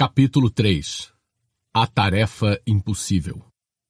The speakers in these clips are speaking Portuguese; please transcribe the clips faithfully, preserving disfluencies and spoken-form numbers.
Capítulo três. A tarefa impossível.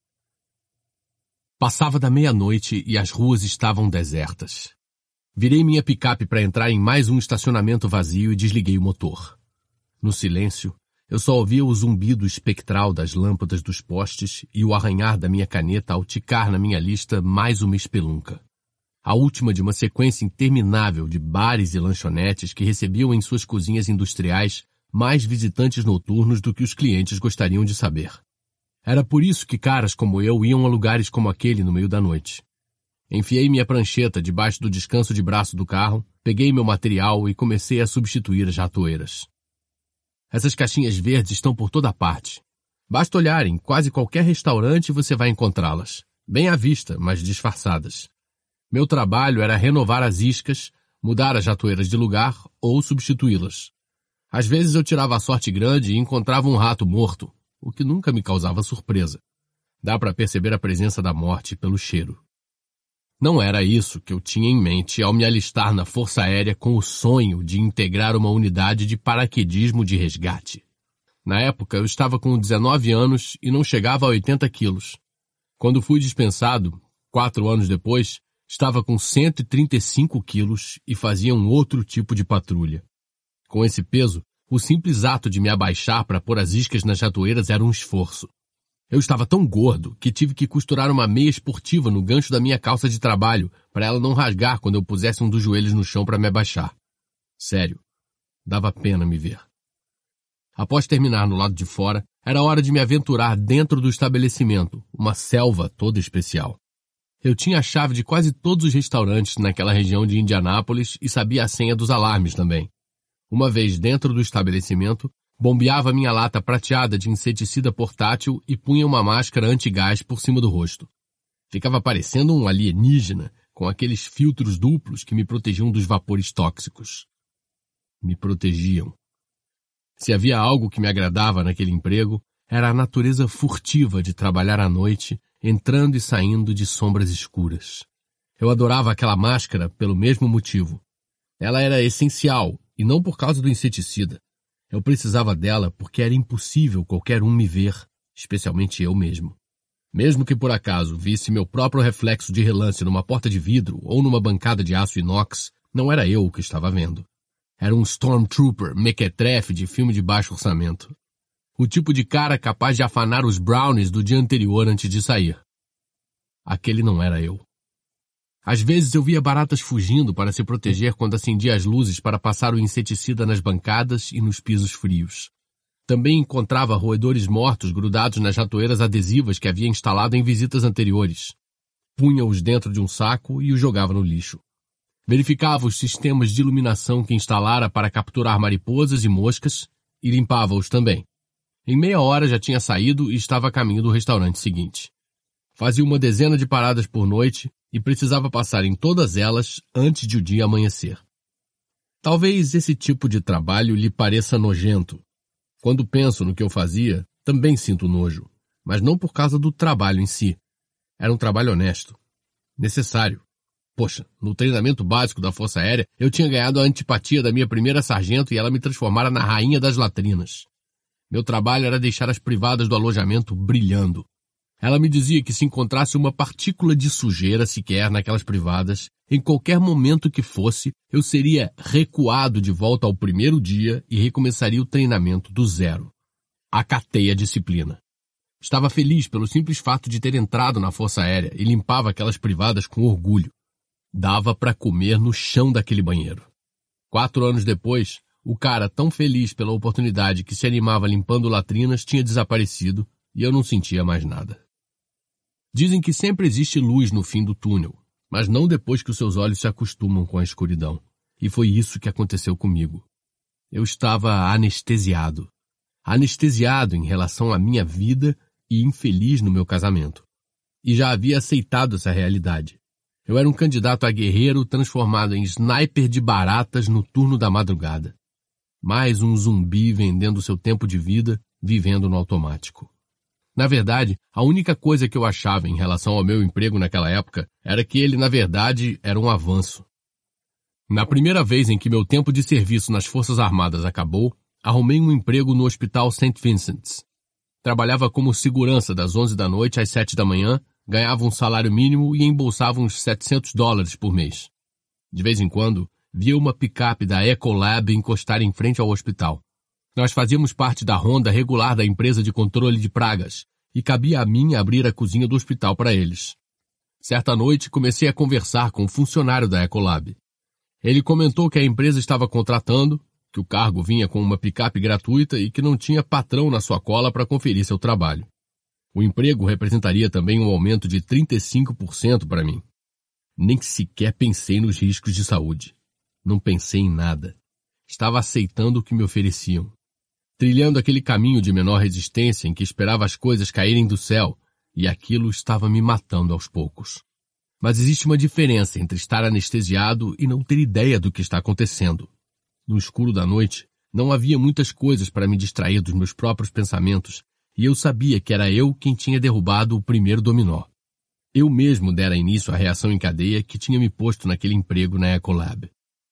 Passava da meia-noite e as ruas estavam desertas. Virei minha picape para entrar em mais um estacionamento vazio e desliguei o motor. No silêncio, eu só ouvia o zumbido espectral das lâmpadas dos postes e o arranhar da minha caneta ao ticar na minha lista mais uma espelunca. A última de uma sequência interminável de bares e lanchonetes que recebiam em suas cozinhas industriais mais visitantes noturnos do que os clientes gostariam de saber. Era por isso que caras como eu iam a lugares como aquele no meio da noite. Enfiei minha prancheta debaixo do descanso de braço do carro, peguei meu material e comecei a substituir as ratoeiras. Essas caixinhas verdes estão por toda parte. Basta olhar em quase qualquer restaurante e você vai encontrá-las, bem à vista, mas disfarçadas. Meu trabalho era renovar as iscas, mudar as ratoeiras de lugar ou substituí-las. Às vezes eu tirava a sorte grande e encontrava um rato morto, o que nunca me causava surpresa. Dá para perceber a presença da morte pelo cheiro. Não era isso que eu tinha em mente ao me alistar na Força Aérea com o sonho de integrar uma unidade de paraquedismo de resgate. Na época eu estava com dezenove anos e não chegava a oitenta quilos. Quando fui dispensado, quatro anos depois, estava com cento e trinta e cinco quilos e fazia um outro tipo de patrulha. Com esse peso, o simples ato de me abaixar para pôr as iscas nas ratoeiras era um esforço. Eu estava tão gordo que tive que costurar uma meia esportiva no gancho da minha calça de trabalho para ela não rasgar quando eu pusesse um dos joelhos no chão para me abaixar. Sério, dava pena me ver. Após terminar no lado de fora, era hora de me aventurar dentro do estabelecimento, uma selva toda especial. Eu tinha a chave de quase todos os restaurantes naquela região de Indianápolis e sabia a senha dos alarmes também. Uma vez dentro do estabelecimento, bombeava minha lata prateada de inseticida portátil e punha uma máscara antigás por cima do rosto. Ficava parecendo um alienígena, com aqueles filtros duplos que me protegiam dos vapores tóxicos. Me protegiam. Se havia algo que me agradava naquele emprego, era a natureza furtiva de trabalhar à noite, entrando e saindo de sombras escuras. Eu adorava aquela máscara pelo mesmo motivo. Ela era essencial, e não por causa do inseticida. Eu precisava dela porque era impossível qualquer um me ver, especialmente eu mesmo. Mesmo que por acaso visse meu próprio reflexo de relance numa porta de vidro ou numa bancada de aço inox, não era eu o que estava vendo. Era um Stormtrooper mequetrefe de filme de baixo orçamento. O tipo de cara capaz de afanar os brownies do dia anterior antes de sair. Aquele não era eu. Às vezes eu via baratas fugindo para se proteger quando acendia as luzes para passar o inseticida nas bancadas e nos pisos frios. Também encontrava roedores mortos grudados nas ratoeiras adesivas que havia instalado em visitas anteriores. Punha-os dentro de um saco e os jogava no lixo. Verificava os sistemas de iluminação que instalara para capturar mariposas e moscas e limpava-os também. Em meia hora já tinha saído e estava a caminho do restaurante seguinte. Fazia uma dezena de paradas por noite e precisava passar em todas elas antes de o dia amanhecer. Talvez esse tipo de trabalho lhe pareça nojento. Quando penso no que eu fazia, também sinto nojo, mas não por causa do trabalho em si. Era um trabalho honesto, necessário. Poxa, no treinamento básico da Força Aérea, eu tinha ganhado a antipatia da minha primeira sargento e ela me transformara na rainha das latrinas. Meu trabalho era deixar as privadas do alojamento brilhando. Ela me dizia que se encontrasse uma partícula de sujeira sequer naquelas privadas, em qualquer momento que fosse, eu seria recuado de volta ao primeiro dia e recomeçaria o treinamento do zero. Acatei a disciplina. Estava feliz pelo simples fato de ter entrado na Força Aérea e limpava aquelas privadas com orgulho. Dava para comer no chão daquele banheiro. Quatro anos depois, o cara tão feliz pela oportunidade que se animava limpando latrinas tinha desaparecido e eu não sentia mais nada. Dizem que sempre existe luz no fim do túnel, mas não depois que os seus olhos se acostumam com a escuridão. E foi isso que aconteceu comigo. Eu estava anestesiado. Anestesiado em relação à minha vida e infeliz no meu casamento. E já havia aceitado essa realidade. Eu era um candidato a guerreiro transformado em sniper de baratas no turno da madrugada. Mais um zumbi vendendo seu tempo de vida, vivendo no automático. Na verdade, a única coisa que eu achava em relação ao meu emprego naquela época era que ele, na verdade, era um avanço. Na primeira vez em que meu tempo de serviço nas Forças Armadas acabou, arrumei um emprego no Hospital Saint Vincent's. Trabalhava como segurança das onze da noite às sete da manhã, ganhava um salário mínimo e embolsava uns setecentos dólares por mês. De vez em quando, via uma picape da Ecolab encostar em frente ao hospital. Nós fazíamos parte da ronda regular da empresa de controle de pragas, e cabia a mim abrir a cozinha do hospital para eles. Certa noite, comecei a conversar com um funcionário da Ecolab. Ele comentou que a empresa estava contratando, que o cargo vinha com uma picape gratuita e que não tinha patrão na sua cola para conferir seu trabalho. O emprego representaria também um aumento de trinta e cinco por cento para mim. Nem sequer pensei nos riscos de saúde. Não pensei em nada. Estava aceitando o que me ofereciam. Trilhando aquele caminho de menor resistência em que esperava as coisas caírem do céu, e aquilo estava me matando aos poucos. Mas existe uma diferença entre estar anestesiado e não ter ideia do que está acontecendo. No escuro da noite, não havia muitas coisas para me distrair dos meus próprios pensamentos, e eu sabia que era eu quem tinha derrubado o primeiro dominó. Eu mesmo dera início à reação em cadeia que tinha me posto naquele emprego na Ecolab.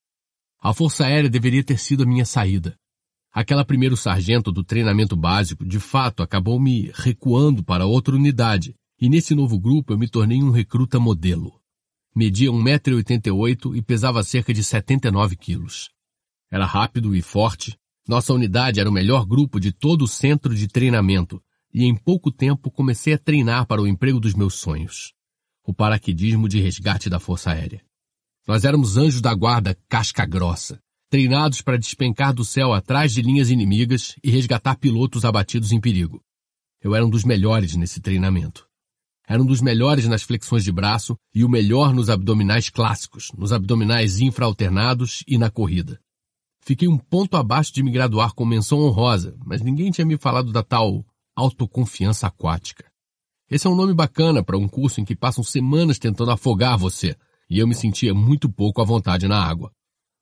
A Força Aérea deveria ter sido a minha saída. Aquela primeiro sargento do treinamento básico, de fato, acabou me recuando para outra unidade, e nesse novo grupo eu me tornei um recruta modelo. Media um metro e oitenta e oito e pesava cerca de setenta e nove quilos. Era rápido e forte. Nossa unidade era o melhor grupo de todo o centro de treinamento, e em pouco tempo comecei a treinar para o emprego dos meus sonhos. O paraquedismo de resgate da Força Aérea. Nós éramos anjos da guarda casca grossa, treinados para despencar do céu atrás de linhas inimigas e resgatar pilotos abatidos em perigo. Eu era um dos melhores nesse treinamento. Era um dos melhores nas flexões de braço e o melhor nos abdominais clássicos, nos abdominais infraalternados e na corrida. Fiquei um ponto abaixo de me graduar com menção honrosa, mas ninguém tinha me falado da tal autoconfiança aquática. Esse é um nome bacana para um curso em que passam semanas tentando afogar você, e eu me sentia muito pouco à vontade na água.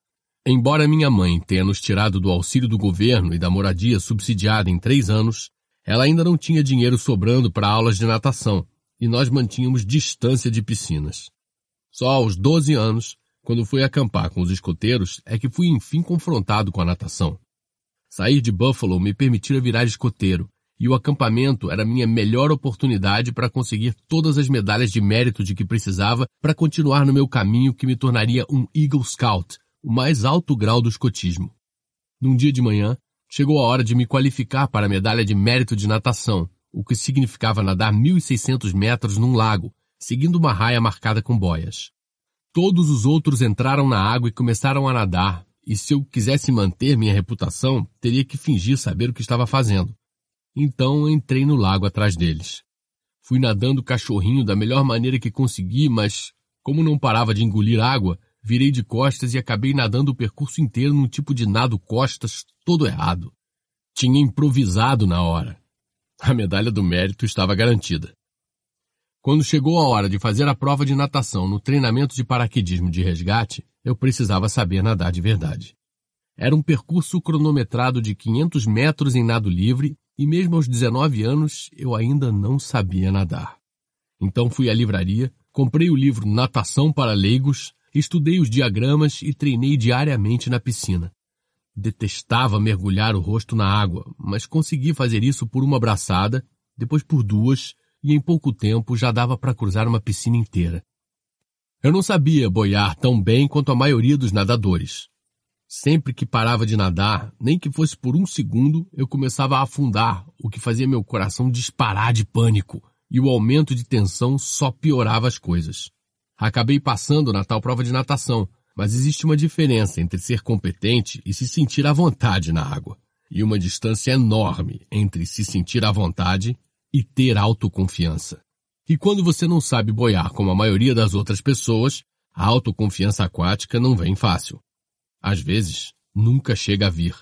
Embora minha mãe tenha nos tirado do auxílio do governo e da moradia subsidiada em três anos, ela ainda não tinha dinheiro sobrando para aulas de natação, e nós mantínhamos distância de piscinas. Só aos doze anos, quando fui acampar com os escoteiros, é que fui enfim confrontado com a natação. Sair de Buffalo me permitira virar escoteiro, e o acampamento era minha melhor oportunidade para conseguir todas as medalhas de mérito de que precisava para continuar no meu caminho que me tornaria um Eagle Scout, o mais alto grau do escotismo. Num dia de manhã, chegou a hora de me qualificar para a medalha de mérito de natação, o que significava nadar mil e seiscentos metros num lago, seguindo uma raia marcada com boias. Todos os outros entraram na água e começaram a nadar, e se eu quisesse manter minha reputação, teria que fingir saber o que estava fazendo. Então entrei no lago atrás deles. Fui nadando cachorrinho da melhor maneira que consegui, mas, como não parava de engolir água, virei de costas e acabei nadando o percurso inteiro num tipo de nado costas todo errado. Tinha improvisado na hora. A medalha do mérito estava garantida. Quando chegou a hora de fazer a prova de natação no treinamento de paraquedismo de resgate, eu precisava saber nadar de verdade. Era um percurso cronometrado de quinhentos metros em nado livre e mesmo aos dezenove anos eu ainda não sabia nadar. Então fui à livraria, comprei o livro Natação para Leigos, estudei os diagramas e treinei diariamente na piscina. Detestava mergulhar o rosto na água, mas consegui fazer isso por uma braçada, depois por duas, e em pouco tempo já dava para cruzar uma piscina inteira. Eu não sabia boiar tão bem quanto a maioria dos nadadores. Sempre que parava de nadar, nem que fosse por um segundo, eu começava a afundar, o que fazia meu coração disparar de pânico, e o aumento de tensão só piorava as coisas. Acabei passando na tal prova de natação, mas existe uma diferença entre ser competente e se sentir à vontade na água, e uma distância enorme entre se sentir à vontade e ter autoconfiança. E quando você não sabe boiar como a maioria das outras pessoas, a autoconfiança aquática não vem fácil. Às vezes, nunca chega a vir.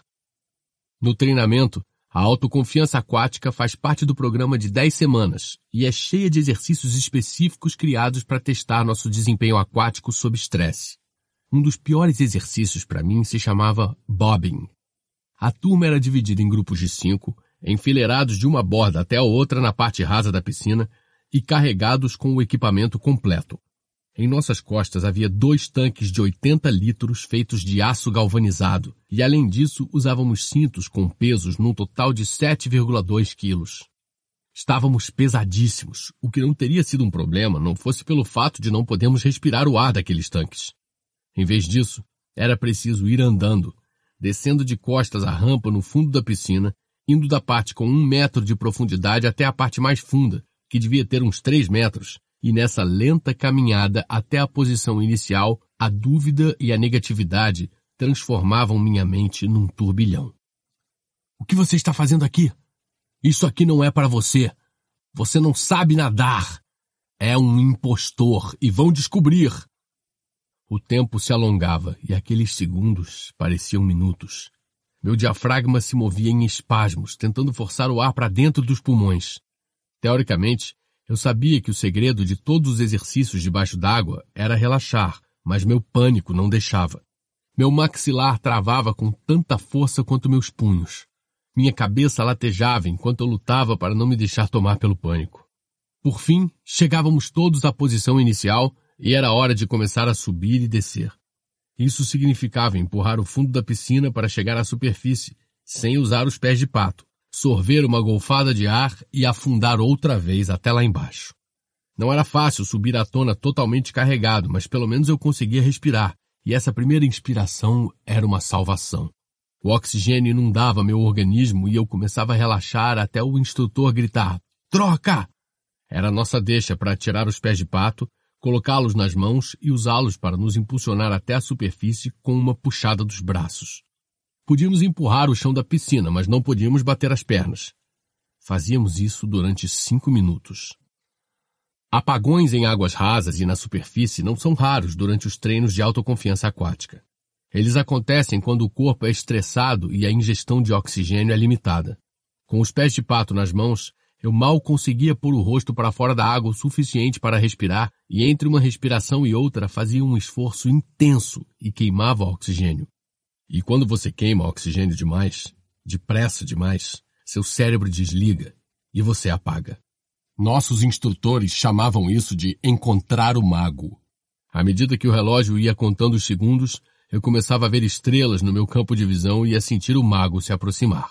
No treinamento, a autoconfiança aquática faz parte do programa de dez semanas e é cheia de exercícios específicos criados para testar nosso desempenho aquático sob estresse. Um dos piores exercícios para mim se chamava bobbing. A turma era dividida em grupos de cinco, enfileirados de uma borda até a outra na parte rasa da piscina e carregados com o equipamento completo. Em nossas costas havia dois tanques de oitenta litros feitos de aço galvanizado, e além disso usávamos cintos com pesos num total de sete vírgula dois quilos. Estávamos pesadíssimos, o que não teria sido um problema não fosse pelo fato de não podermos respirar o ar daqueles tanques. Em vez disso, era preciso ir andando, descendo de costas a rampa no fundo da piscina, indo da parte com um metro de profundidade até a parte mais funda, que devia ter uns três metros, e nessa lenta caminhada até a posição inicial, a dúvida e a negatividade transformavam minha mente num turbilhão. O que você está fazendo aqui? Isso aqui não é para você. Você não sabe nadar. É um impostor e vão descobrir. O tempo se alongava e aqueles segundos pareciam minutos. Meu diafragma se movia em espasmos, tentando forçar o ar para dentro dos pulmões. Teoricamente, eu sabia que o segredo de todos os exercícios debaixo d'água era relaxar, mas meu pânico não deixava. Meu maxilar travava com tanta força quanto meus punhos. Minha cabeça latejava enquanto eu lutava para não me deixar tomar pelo pânico. Por fim, chegávamos todos à posição inicial e era hora de começar a subir e descer. Isso significava empurrar o fundo da piscina para chegar à superfície, sem usar os pés de pato, sorver uma golfada de ar e afundar outra vez até lá embaixo. Não era fácil subir à tona totalmente carregado, mas pelo menos eu conseguia respirar, e essa primeira inspiração era uma salvação. O oxigênio inundava meu organismo e eu começava a relaxar até o instrutor gritar, "Troca!" Era a nossa deixa para tirar os pés de pato, colocá-los nas mãos e usá-los para nos impulsionar até a superfície com uma puxada dos braços. Podíamos empurrar o chão da piscina, mas não podíamos bater as pernas. Fazíamos isso durante cinco minutos. Apagões em águas rasas e na superfície não são raros durante os treinos de autoconfiança aquática. Eles acontecem quando o corpo é estressado e a ingestão de oxigênio é limitada. Com os pés de pato nas mãos, eu mal conseguia pôr o rosto para fora da água o suficiente para respirar e entre uma respiração e outra fazia um esforço intenso e queimava o oxigênio. E quando você queima oxigênio demais, depressa demais, seu cérebro desliga e você apaga. Nossos instrutores chamavam isso de encontrar o mago. À medida que o relógio ia contando os segundos, eu começava a ver estrelas no meu campo de visão e a sentir o mago se aproximar.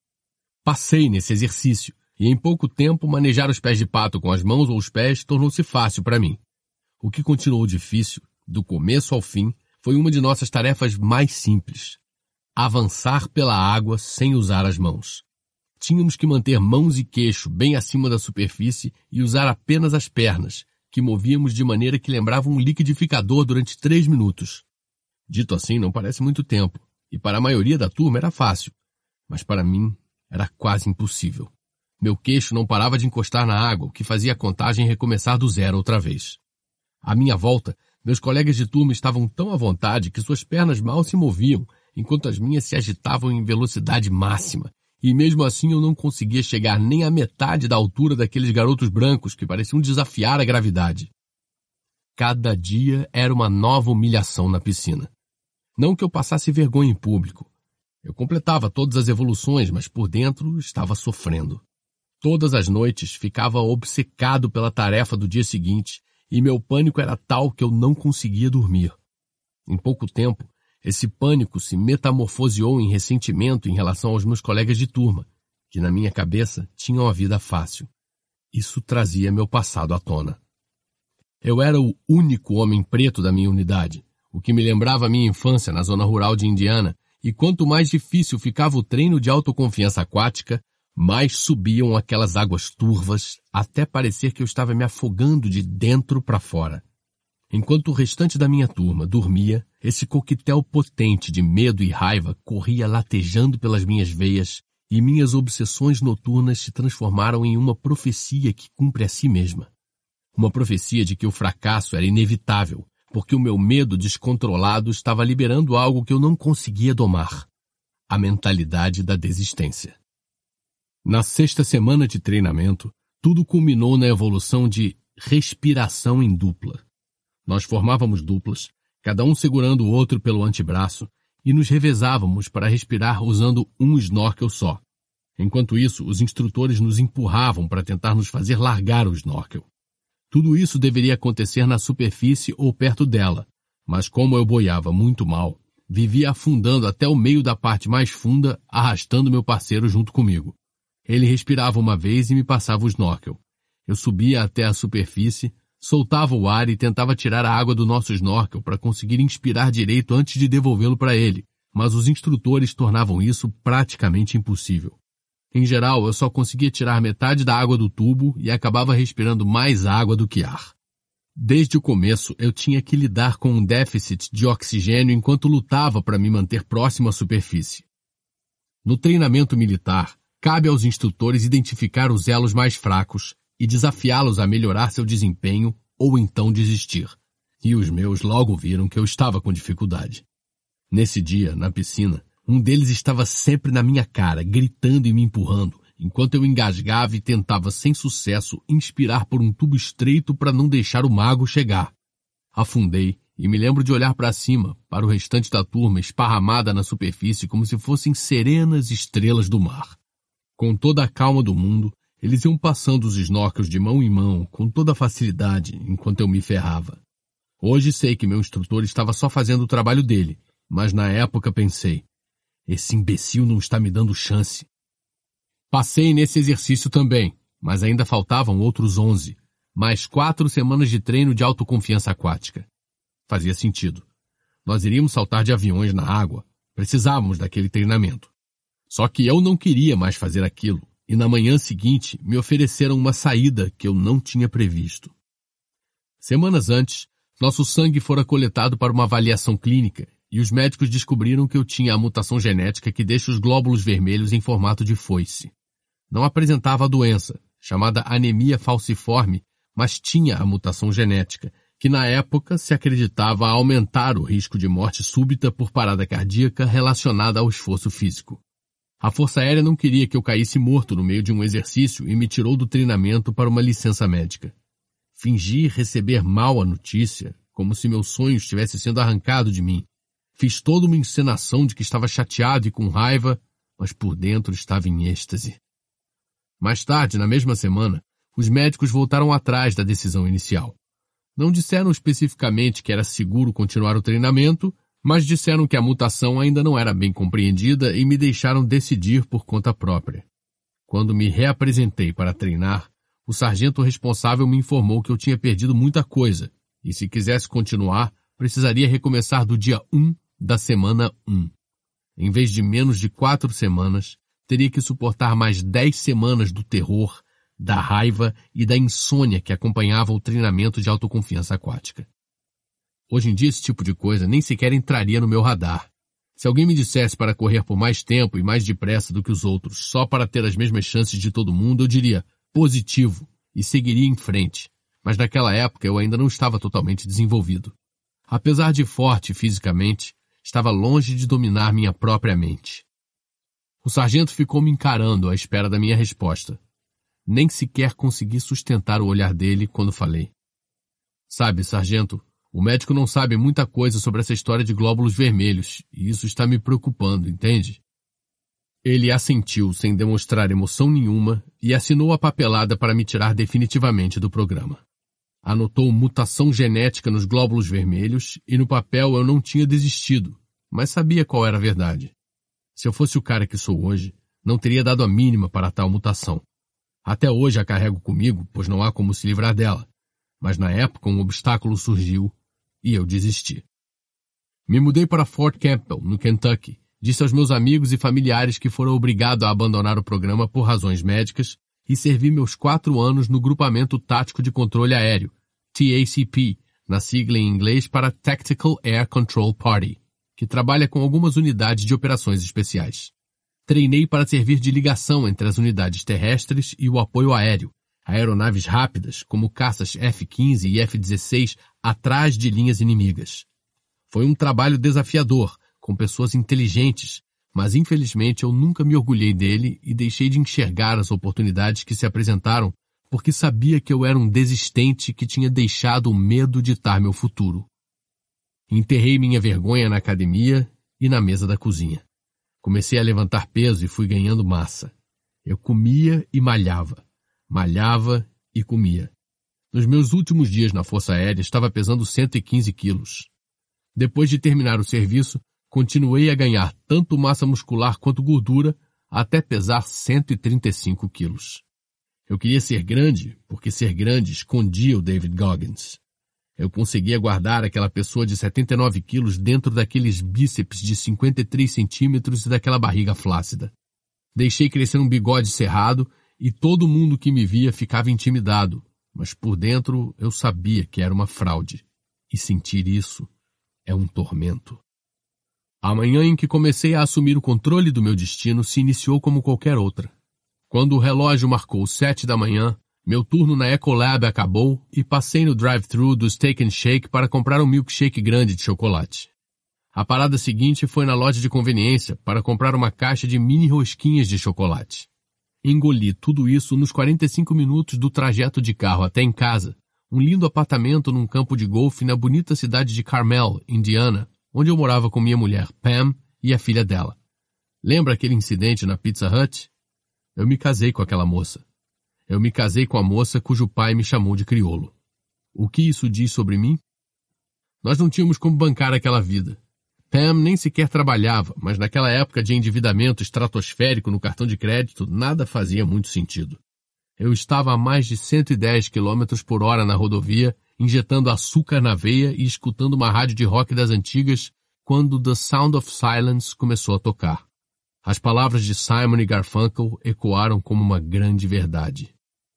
Passei nesse exercício e em pouco tempo manejar os pés de pato com as mãos ou os pés tornou-se fácil para mim. O que continuou difícil, do começo ao fim, foi uma de nossas tarefas mais simples. Avançar pela água sem usar as mãos. Tínhamos que manter mãos e queixo bem acima da superfície e usar apenas as pernas, que movíamos de maneira que lembrava um liquidificador durante três minutos. Dito assim, não parece muito tempo, e para a maioria da turma era fácil, mas para mim era quase impossível. Meu queixo não parava de encostar na água, o que fazia a contagem recomeçar do zero outra vez. À minha volta, meus colegas de turma estavam tão à vontade que suas pernas mal se moviam, enquanto as minhas se agitavam em velocidade máxima, e mesmo assim eu não conseguia chegar nem à metade da altura daqueles garotos brancos que pareciam desafiar a gravidade. Cada dia era uma nova humilhação na piscina. Não que eu passasse vergonha em público. Eu completava todas as evoluções, mas por dentro estava sofrendo. Todas as noites ficava obcecado pela tarefa do dia seguinte e meu pânico era tal que eu não conseguia dormir. Em pouco tempo, esse pânico se metamorfoseou em ressentimento em relação aos meus colegas de turma, que na minha cabeça tinham a vida fácil. Isso trazia meu passado à tona. Eu era o único homem preto da minha unidade, o que me lembrava a minha infância na zona rural de Indiana, e quanto mais difícil ficava o treino de autoconfiança aquática, mais subiam aquelas águas turvas, até parecer que eu estava me afogando de dentro para fora. Enquanto o restante da minha turma dormia, esse coquetel potente de medo e raiva corria latejando pelas minhas veias e minhas obsessões noturnas se transformaram em uma profecia que cumpre a si mesma. Uma profecia de que o fracasso era inevitável, porque o meu medo descontrolado estava liberando algo que eu não conseguia domar. A mentalidade da desistência. Na sexta semana de treinamento, tudo culminou na evolução de respiração em dupla. Nós formávamos duplas, cada um segurando o outro pelo antebraço, e nos revezávamos para respirar usando um snorkel só. Enquanto isso, os instrutores nos empurravam para tentar nos fazer largar o snorkel. Tudo isso deveria acontecer na superfície ou perto dela, mas como eu boiava muito mal, vivia afundando até o meio da parte mais funda, arrastando meu parceiro junto comigo. Ele respirava uma vez e me passava o snorkel. Eu subia até a superfície, soltava o ar e tentava tirar a água do nosso snorkel para conseguir inspirar direito antes de devolvê-lo para ele, mas os instrutores tornavam isso praticamente impossível. Em geral, eu só conseguia tirar metade da água do tubo e acabava respirando mais água do que ar. Desde o começo, eu tinha que lidar com um déficit de oxigênio enquanto lutava para me manter próximo à superfície. No treinamento militar, cabe aos instrutores identificar os elos mais fracos e desafiá-los a melhorar seu desempenho ou então desistir. E os meus logo viram que eu estava com dificuldade. Nesse dia, na piscina, um deles estava sempre na minha cara, gritando e me empurrando, enquanto eu engasgava e tentava sem sucesso inspirar por um tubo estreito para não deixar o mago chegar. Afundei e me lembro de olhar para cima, para o restante da turma esparramada na superfície como se fossem serenas estrelas do mar. Com toda a calma do mundo, eles iam passando os snorkels de mão em mão, com toda a facilidade, enquanto eu me ferrava. Hoje sei que meu instrutor estava só fazendo o trabalho dele, mas na época pensei, esse imbecil não está me dando chance. Passei nesse exercício também, mas ainda faltavam outros onze, mais quatro semanas de treino de autoconfiança aquática. Fazia sentido. Nós iríamos saltar de aviões na água, precisávamos daquele treinamento. Só que eu não queria mais fazer aquilo, e na manhã seguinte me ofereceram uma saída que eu não tinha previsto. Semanas antes, nosso sangue fora coletado para uma avaliação clínica, e os médicos descobriram que eu tinha a mutação genética que deixa os glóbulos vermelhos em formato de foice. Não apresentava a doença, chamada anemia falciforme, mas tinha a mutação genética, que na época se acreditava aumentar o risco de morte súbita por parada cardíaca relacionada ao esforço físico. A Força Aérea não queria que eu caísse morto no meio de um exercício e me tirou do treinamento para uma licença médica. Fingi receber mal a notícia, como se meu sonho estivesse sendo arrancado de mim. Fiz toda uma encenação de que estava chateado e com raiva, mas por dentro estava em êxtase. Mais tarde, na mesma semana, os médicos voltaram atrás da decisão inicial. Não disseram especificamente que era seguro continuar o treinamento, mas disseram que a mutação ainda não era bem compreendida e me deixaram decidir por conta própria. Quando me reapresentei para treinar, o sargento responsável me informou que eu tinha perdido muita coisa, e se quisesse continuar, precisaria recomeçar do dia um da semana um. Em vez de menos de quatro semanas, teria que suportar mais dez semanas do terror, da raiva e da insônia que acompanhava o treinamento de autoconfiança aquática. Hoje em dia esse tipo de coisa nem sequer entraria no meu radar. Se alguém me dissesse para correr por mais tempo e mais depressa do que os outros, só para ter as mesmas chances de todo mundo, eu diria positivo e seguiria em frente. Mas naquela época eu ainda não estava totalmente desenvolvido. Apesar de forte fisicamente, estava longe de dominar minha própria mente. O sargento ficou me encarando à espera da minha resposta. Nem sequer consegui sustentar o olhar dele quando falei. Sabe, sargento, o médico não sabe muita coisa sobre essa história de glóbulos vermelhos, e isso está me preocupando, entende? Ele assentiu sem demonstrar emoção nenhuma e assinou a papelada para me tirar definitivamente do programa. Anotou mutação genética nos glóbulos vermelhos e no papel eu não tinha desistido, mas sabia qual era a verdade. Se eu fosse o cara que sou hoje, não teria dado a mínima para tal mutação. Até hoje a carrego comigo, pois não há como se livrar dela. Mas na época um obstáculo surgiu e eu desisti. Me mudei para Fort Campbell, no Kentucky. Disse aos meus amigos e familiares que foram obrigados a abandonar o programa por razões médicas e servi meus quatro anos no Grupamento Tático de Controle Aéreo, T A C P, na sigla em inglês para Tactical Air Control Party, que trabalha com algumas unidades de operações especiais. Treinei para servir de ligação entre as unidades terrestres e o apoio aéreo, aeronaves rápidas, como caças F quinze e F dezesseis, atrás de linhas inimigas. Foi um trabalho desafiador, com pessoas inteligentes, mas infelizmente eu nunca me orgulhei dele e deixei de enxergar as oportunidades que se apresentaram porque sabia que eu era um desistente que tinha deixado o medo ditar meu futuro. Enterrei minha vergonha na academia e na mesa da cozinha. Comecei a levantar peso e fui ganhando massa. Eu comia e malhava. Malhava e comia. Nos meus últimos dias na Força Aérea, estava pesando cento e quinze quilos. Depois de terminar o serviço, continuei a ganhar tanto massa muscular quanto gordura, até pesar cento e trinta e cinco quilos. Eu queria ser grande, porque ser grande escondia o David Goggins. Eu conseguia guardar aquela pessoa de setenta e nove quilos dentro daqueles bíceps de cinquenta e três centímetros e daquela barriga flácida. Deixei crescer um bigode cerrado e todo mundo que me via ficava intimidado, mas por dentro eu sabia que era uma fraude. E sentir isso é um tormento. A manhã em que comecei a assumir o controle do meu destino se iniciou como qualquer outra. Quando o relógio marcou sete da manhã, meu turno na Ecolab acabou e passei no drive-thru do Steak and Shake para comprar um milkshake grande de chocolate. A parada seguinte foi na loja de conveniência para comprar uma caixa de mini rosquinhas de chocolate. Engoli tudo isso nos quarenta e cinco minutos do trajeto de carro até em casa, um lindo apartamento num campo de golfe na bonita cidade de Carmel, Indiana, onde eu morava com minha mulher, Pam, e a filha dela. Lembra aquele incidente na Pizza Hut? Eu me casei com aquela moça. Eu me casei com a moça cujo pai me chamou de crioulo. O que isso diz sobre mim? Nós não tínhamos como bancar aquela vida. Pam nem sequer trabalhava, mas naquela época de endividamento estratosférico no cartão de crédito, nada fazia muito sentido. Eu estava a mais de cento e dez quilômetros por hora na rodovia, injetando açúcar na veia e escutando uma rádio de rock das antigas, quando The Sound of Silence começou a tocar. As palavras de Simon e Garfunkel ecoaram como uma grande verdade.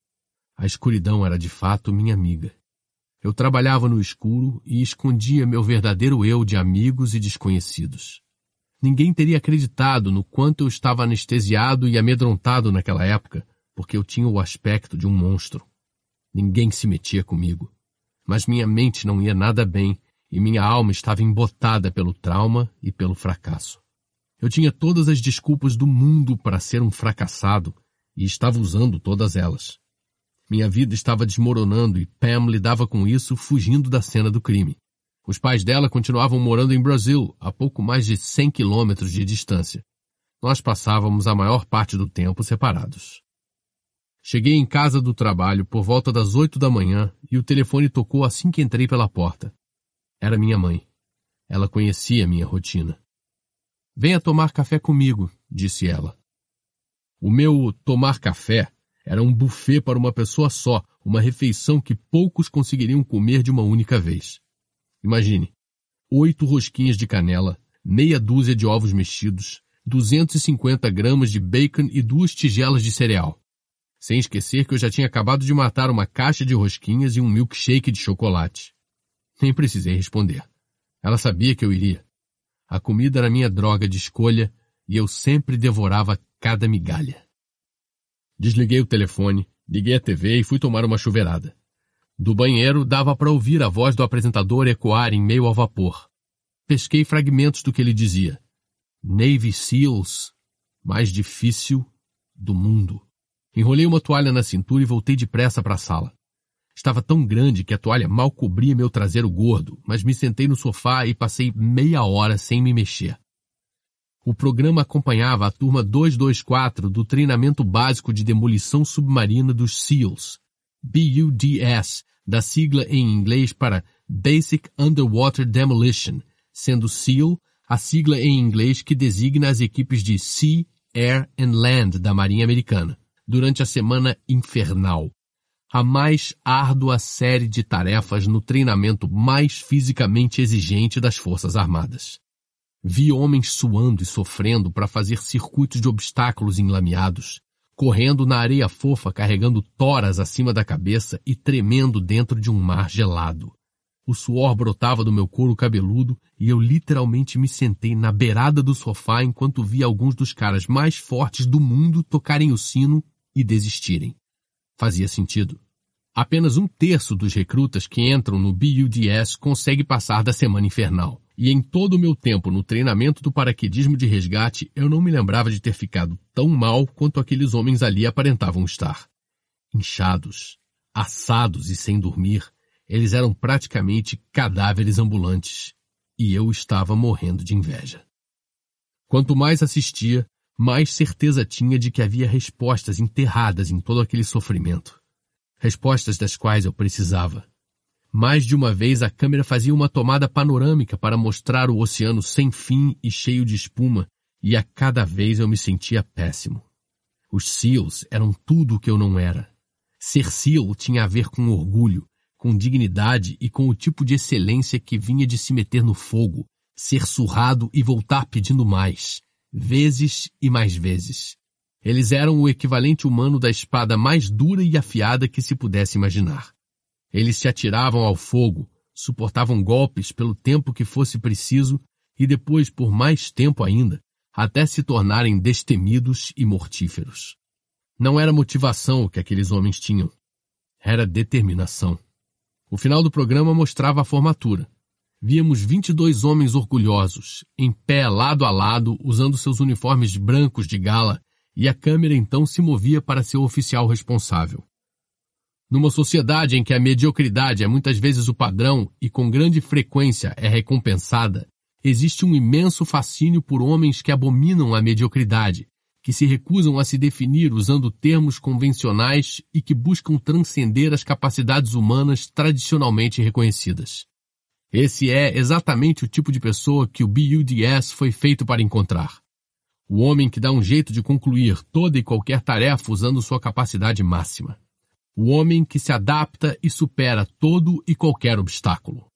A escuridão era de fato minha amiga. Eu trabalhava no escuro e escondia meu verdadeiro eu de amigos e desconhecidos. Ninguém teria acreditado no quanto eu estava anestesiado e amedrontado naquela época, porque eu tinha o aspecto de um monstro. Ninguém se metia comigo. Mas minha mente não ia nada bem e minha alma estava embotada pelo trauma e pelo fracasso. Eu tinha todas as desculpas do mundo para ser um fracassado e estava usando todas elas. Minha vida estava desmoronando e Pam lidava com isso fugindo da cena do crime. Os pais dela continuavam morando em Brasil, a pouco mais de cem quilômetros de distância. Nós passávamos a maior parte do tempo separados. Cheguei em casa do trabalho por volta das oito da manhã e o telefone tocou assim que entrei pela porta. Era minha mãe. Ela conhecia minha rotina. Venha tomar café comigo, disse ela. O meu tomar café era um buffet para uma pessoa só, uma refeição que poucos conseguiriam comer de uma única vez. Imagine, oito rosquinhas de canela, meia dúzia de ovos mexidos, duzentos e cinquenta gramas de bacon e duas tigelas de cereal. Sem esquecer que eu já tinha acabado de matar uma caixa de rosquinhas e um milkshake de chocolate. Nem precisei responder. Ela sabia que eu iria. A comida era minha droga de escolha e eu sempre devorava cada migalha. Desliguei o telefone, liguei a T V e fui tomar uma chuveirada. Do banheiro dava para ouvir a voz do apresentador ecoar em meio ao vapor. Pesquei fragmentos do que ele dizia. Navy SEALs, mais difícil do mundo. Enrolei uma toalha na cintura e voltei depressa para a sala. Estava tão grande que a toalha mal cobria meu traseiro gordo, mas me sentei no sofá e passei meia hora sem me mexer. O programa acompanhava a turma duzentos e vinte e quatro do treinamento básico de demolição submarina dos SEALs, B U D S, da sigla em inglês para Basic Underwater Demolition, sendo SEAL a sigla em inglês que designa as equipes de Sea, Air and Land da Marinha Americana, durante a Semana Infernal, a mais árdua série de tarefas no treinamento mais fisicamente exigente das Forças Armadas. Vi homens suando e sofrendo para fazer circuitos de obstáculos enlameados, correndo na areia fofa carregando toras acima da cabeça e tremendo dentro de um mar gelado. O suor brotava do meu couro cabeludo e eu literalmente me sentei na beirada do sofá enquanto via alguns dos caras mais fortes do mundo tocarem o sino e desistirem. Fazia sentido. Apenas um terço dos recrutas que entram no B U D S consegue passar da Semana Infernal. E em todo o meu tempo no treinamento do paraquedismo de resgate, eu não me lembrava de ter ficado tão mal quanto aqueles homens ali aparentavam estar. Inchados, assados e sem dormir, eles eram praticamente cadáveres ambulantes. E eu estava morrendo de inveja. Quanto mais assistia, mais certeza tinha de que havia respostas enterradas em todo aquele sofrimento. respostas das quais eu precisava. Mais de uma vez a câmera fazia uma tomada panorâmica para mostrar o oceano sem fim e cheio de espuma, e a cada vez eu me sentia péssimo. Os SEALs eram tudo o que eu não era. Ser SEAL tinha a ver com orgulho, com dignidade e com o tipo de excelência que vinha de se meter no fogo, ser surrado e voltar pedindo mais, vezes e mais vezes. Eles eram o equivalente humano da espada mais dura e afiada que se pudesse imaginar. Eles se atiravam ao fogo, suportavam golpes pelo tempo que fosse preciso e depois por mais tempo ainda, até se tornarem destemidos e mortíferos. Não era motivação o que aqueles homens tinham. Era determinação. O final do programa mostrava a formatura. Víamos vinte e dois homens orgulhosos, em pé lado a lado, usando seus uniformes brancos de gala, e a câmera então se movia para seu oficial responsável. Numa sociedade em que a mediocridade é muitas vezes o padrão e com grande frequência é recompensada, existe um imenso fascínio por homens que abominam a mediocridade, que se recusam a se definir usando termos convencionais e que buscam transcender as capacidades humanas tradicionalmente reconhecidas. Esse é exatamente o tipo de pessoa que o B U D S foi feito para encontrar. O homem que dá um jeito de concluir toda e qualquer tarefa usando sua capacidade máxima. O homem que se adapta e supera todo e qualquer obstáculo.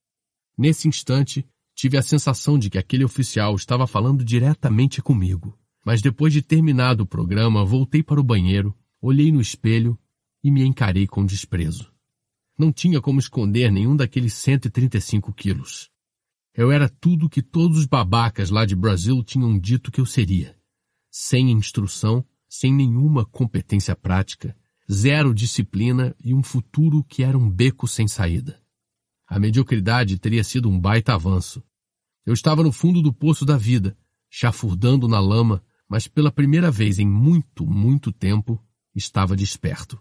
Nesse instante, tive a sensação de que aquele oficial estava falando diretamente comigo. Mas depois de terminado o programa, voltei para o banheiro, olhei no espelho e me encarei com desprezo. Não tinha como esconder nenhum daqueles cento e trinta e cinco quilos. Eu era tudo que todos os babacas lá de Brasil tinham dito que eu seria. Sem instrução, sem nenhuma competência prática, zero disciplina e um futuro que era um beco sem saída. A mediocridade teria sido um baita avanço. Eu estava no fundo do poço da vida, chafurdando na lama, mas pela primeira vez em muito, muito tempo, estava desperto.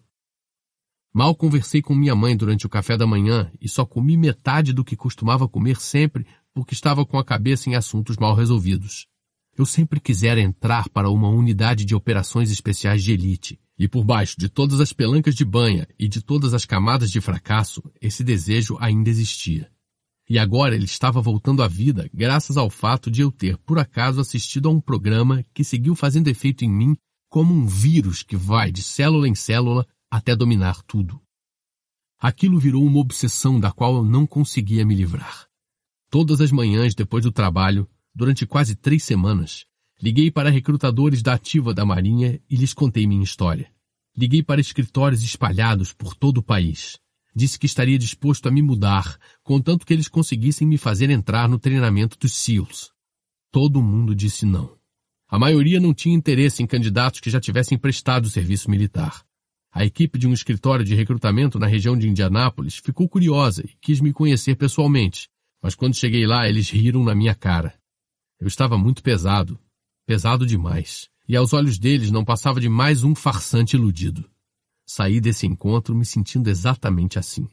Mal conversei com minha mãe durante o café da manhã e só comi metade do que costumava comer sempre porque estava com a cabeça em assuntos mal resolvidos. Eu sempre quisera entrar para uma unidade de operações especiais de elite, e por baixo de todas as pelancas de banha e de todas as camadas de fracasso, esse desejo ainda existia. E agora ele estava voltando à vida graças ao fato de eu ter, por acaso, assistido a um programa que seguiu fazendo efeito em mim como um vírus que vai de célula em célula até dominar tudo. Aquilo virou uma obsessão da qual eu não conseguia me livrar. Todas as manhãs depois do trabalho, durante quase três semanas, liguei para recrutadores da ativa da Marinha e lhes contei minha história. Liguei para escritórios espalhados por todo o país. Disse que estaria disposto a me mudar, contanto que eles conseguissem me fazer entrar no treinamento dos SEALs. Todo mundo disse não. A maioria não tinha interesse em candidatos que já tivessem prestado o serviço militar. A equipe de um escritório de recrutamento na região de Indianápolis ficou curiosa e quis me conhecer pessoalmente, mas quando cheguei lá eles riram na minha cara. Eu estava muito pesado, pesado demais, e aos olhos deles não passava de mais um farsante iludido. Saí desse encontro me sentindo exatamente assim.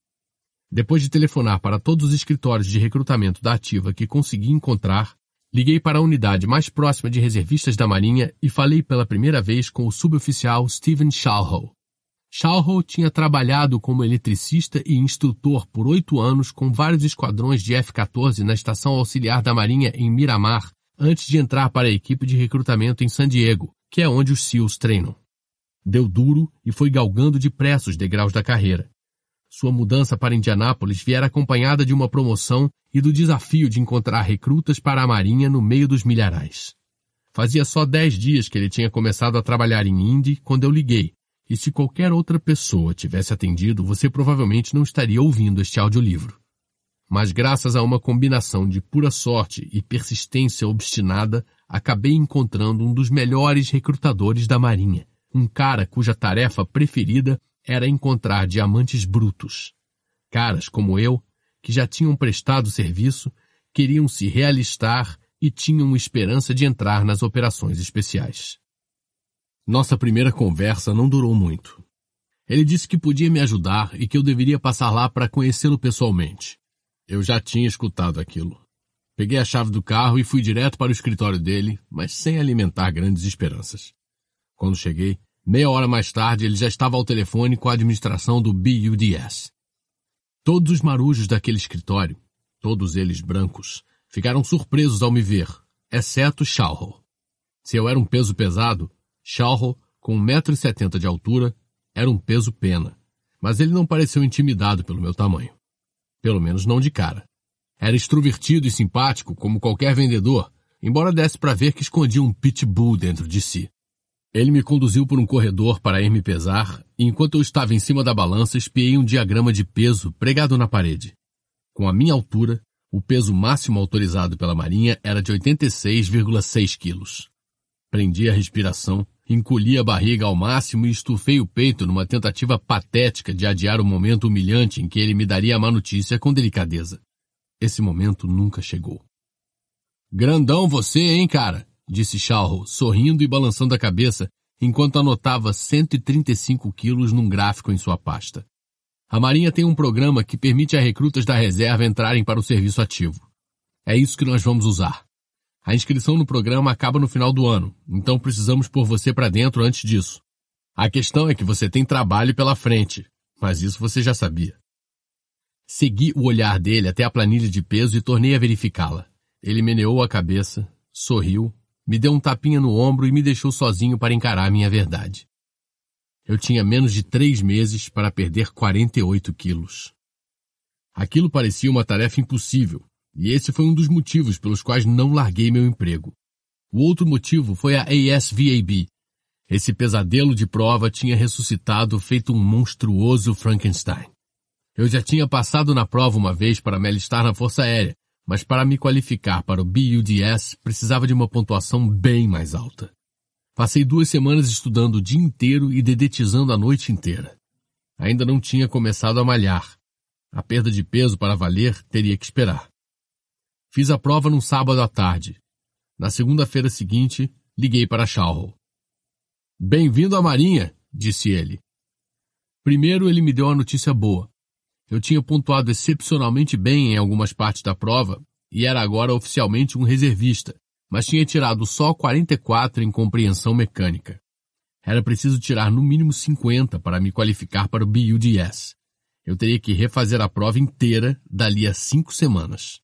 Depois de telefonar para todos os escritórios de recrutamento da ativa que consegui encontrar, liguei para a unidade mais próxima de reservistas da Marinha e falei pela primeira vez com o suboficial Stephen Shalhoub. Shalhoub tinha trabalhado como eletricista e instrutor por oito anos com vários esquadrões de F quatorze na Estação Auxiliar da Marinha em Miramar, antes de entrar para a equipe de recrutamento em San Diego, que é onde os SEALs treinam. Deu duro e foi galgando depressa os degraus da carreira. Sua mudança para Indianápolis viera acompanhada de uma promoção e do desafio de encontrar recrutas para a Marinha no meio dos milharais. Fazia só dez dias que ele tinha começado a trabalhar em Indy quando eu liguei, e se qualquer outra pessoa tivesse atendido, você provavelmente não estaria ouvindo este audiolivro. Mas graças a uma combinação de pura sorte e persistência obstinada, acabei encontrando um dos melhores recrutadores da Marinha. Um cara cuja tarefa preferida era encontrar diamantes brutos. Caras como eu, que já tinham prestado serviço, queriam se realistar e tinham esperança de entrar nas operações especiais. Nossa primeira conversa não durou muito. Ele disse que podia me ajudar e que eu deveria passar lá para conhecê-lo pessoalmente. Eu já tinha escutado aquilo. Peguei a chave do carro e fui direto para o escritório dele, mas sem alimentar grandes esperanças. Quando cheguei, Meia hora mais tarde, ele já estava ao telefone com a administração do B U D S. Todos os marujos daquele escritório, todos eles brancos, ficaram surpresos ao me ver, exceto Xiaohu. Se eu era um peso pesado, Xiaohu, com um metro e setenta de altura, era um peso pena, mas ele não pareceu intimidado pelo meu tamanho. Pelo menos não de cara. Era extrovertido e simpático como qualquer vendedor, embora desse para ver que escondia um pitbull dentro de si. Ele me conduziu por um corredor para ir me pesar, e enquanto eu estava em cima da balança, espiei um diagrama de peso pregado na parede. Com a minha altura, o peso máximo autorizado pela Marinha era de oitenta e seis vírgula seis quilos. Prendi a respiração, encolhi a barriga ao máximo e estufei o peito numa tentativa patética de adiar o momento humilhante em que ele me daria a má notícia com delicadeza. Esse momento nunca chegou. Grandão você, hein, cara? Disse Xiaohu, sorrindo e balançando a cabeça, enquanto anotava cento e trinta e cinco quilos num gráfico em sua pasta. A Marinha tem um programa que permite a recrutas da reserva entrarem para o serviço ativo. É isso que nós vamos usar. A inscrição no programa acaba no final do ano, então precisamos pôr você para dentro antes disso. A questão é que você tem trabalho pela frente, mas isso você já sabia. Segui o olhar dele até a planilha de peso e tornei a verificá-la. Ele meneou a cabeça, sorriu, me deu um tapinha no ombro e me deixou sozinho para encarar minha verdade. Eu tinha menos de três meses para perder quarenta e oito quilos. Aquilo parecia uma tarefa impossível, e esse foi um dos motivos pelos quais não larguei meu emprego. O outro motivo foi a A S V A B. Esse pesadelo de prova tinha ressuscitado feito um monstruoso Frankenstein. Eu já tinha passado na prova uma vez para me alistar na Força Aérea, mas para me qualificar para o B U D S precisava de uma pontuação bem mais alta. Passei duas semanas estudando o dia inteiro e dedetizando a noite inteira. Ainda não tinha começado a malhar. A perda de peso para valer teria que esperar. Fiz a prova num sábado à tarde. Na segunda-feira seguinte, liguei para Xiaohu. Bem-vindo à Marinha, disse ele. Primeiro ele me deu a notícia boa. Eu tinha pontuado excepcionalmente bem em algumas partes da prova e era agora oficialmente um reservista, mas tinha tirado só quarenta e quatro em compreensão mecânica. Era preciso tirar no mínimo cinquenta para me qualificar para o B U D S. Eu teria que refazer a prova inteira dali a cinco semanas.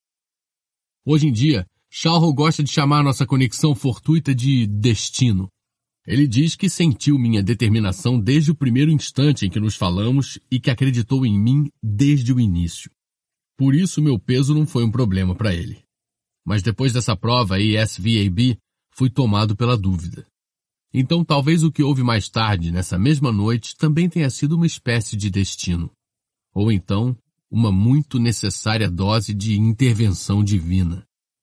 Hoje em dia, Xiaohu gosta de chamar nossa conexão fortuita de destino. Ele diz que sentiu minha determinação desde o primeiro instante em que nos falamos e que acreditou em mim desde o início. Por isso meu peso não foi um problema para ele. Mas depois dessa prova A S V A B, fui tomado pela dúvida. Então talvez o que houve mais tarde, nessa mesma noite, também tenha sido uma espécie de destino. Ou então, uma muito necessária dose de intervenção divina.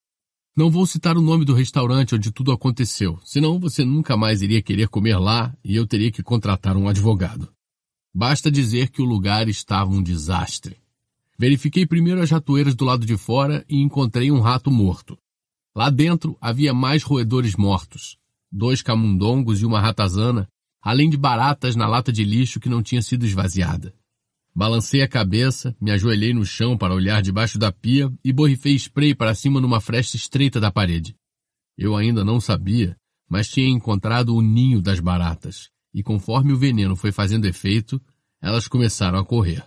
Não vou citar o nome do restaurante onde tudo aconteceu, senão você nunca mais iria querer comer lá e eu teria que contratar um advogado. Basta dizer que o lugar estava um desastre. Verifiquei primeiro as ratoeiras do lado de fora e encontrei um rato morto. Lá dentro havia mais roedores mortos, dois camundongos e uma ratazana, além de baratas na lata de lixo que não tinha sido esvaziada. Balancei a cabeça, me ajoelhei no chão para olhar debaixo da pia e borrifei spray para cima numa fresta estreita da parede. Eu ainda não sabia, mas tinha encontrado o ninho das baratas, e conforme o veneno foi fazendo efeito, elas começaram a correr.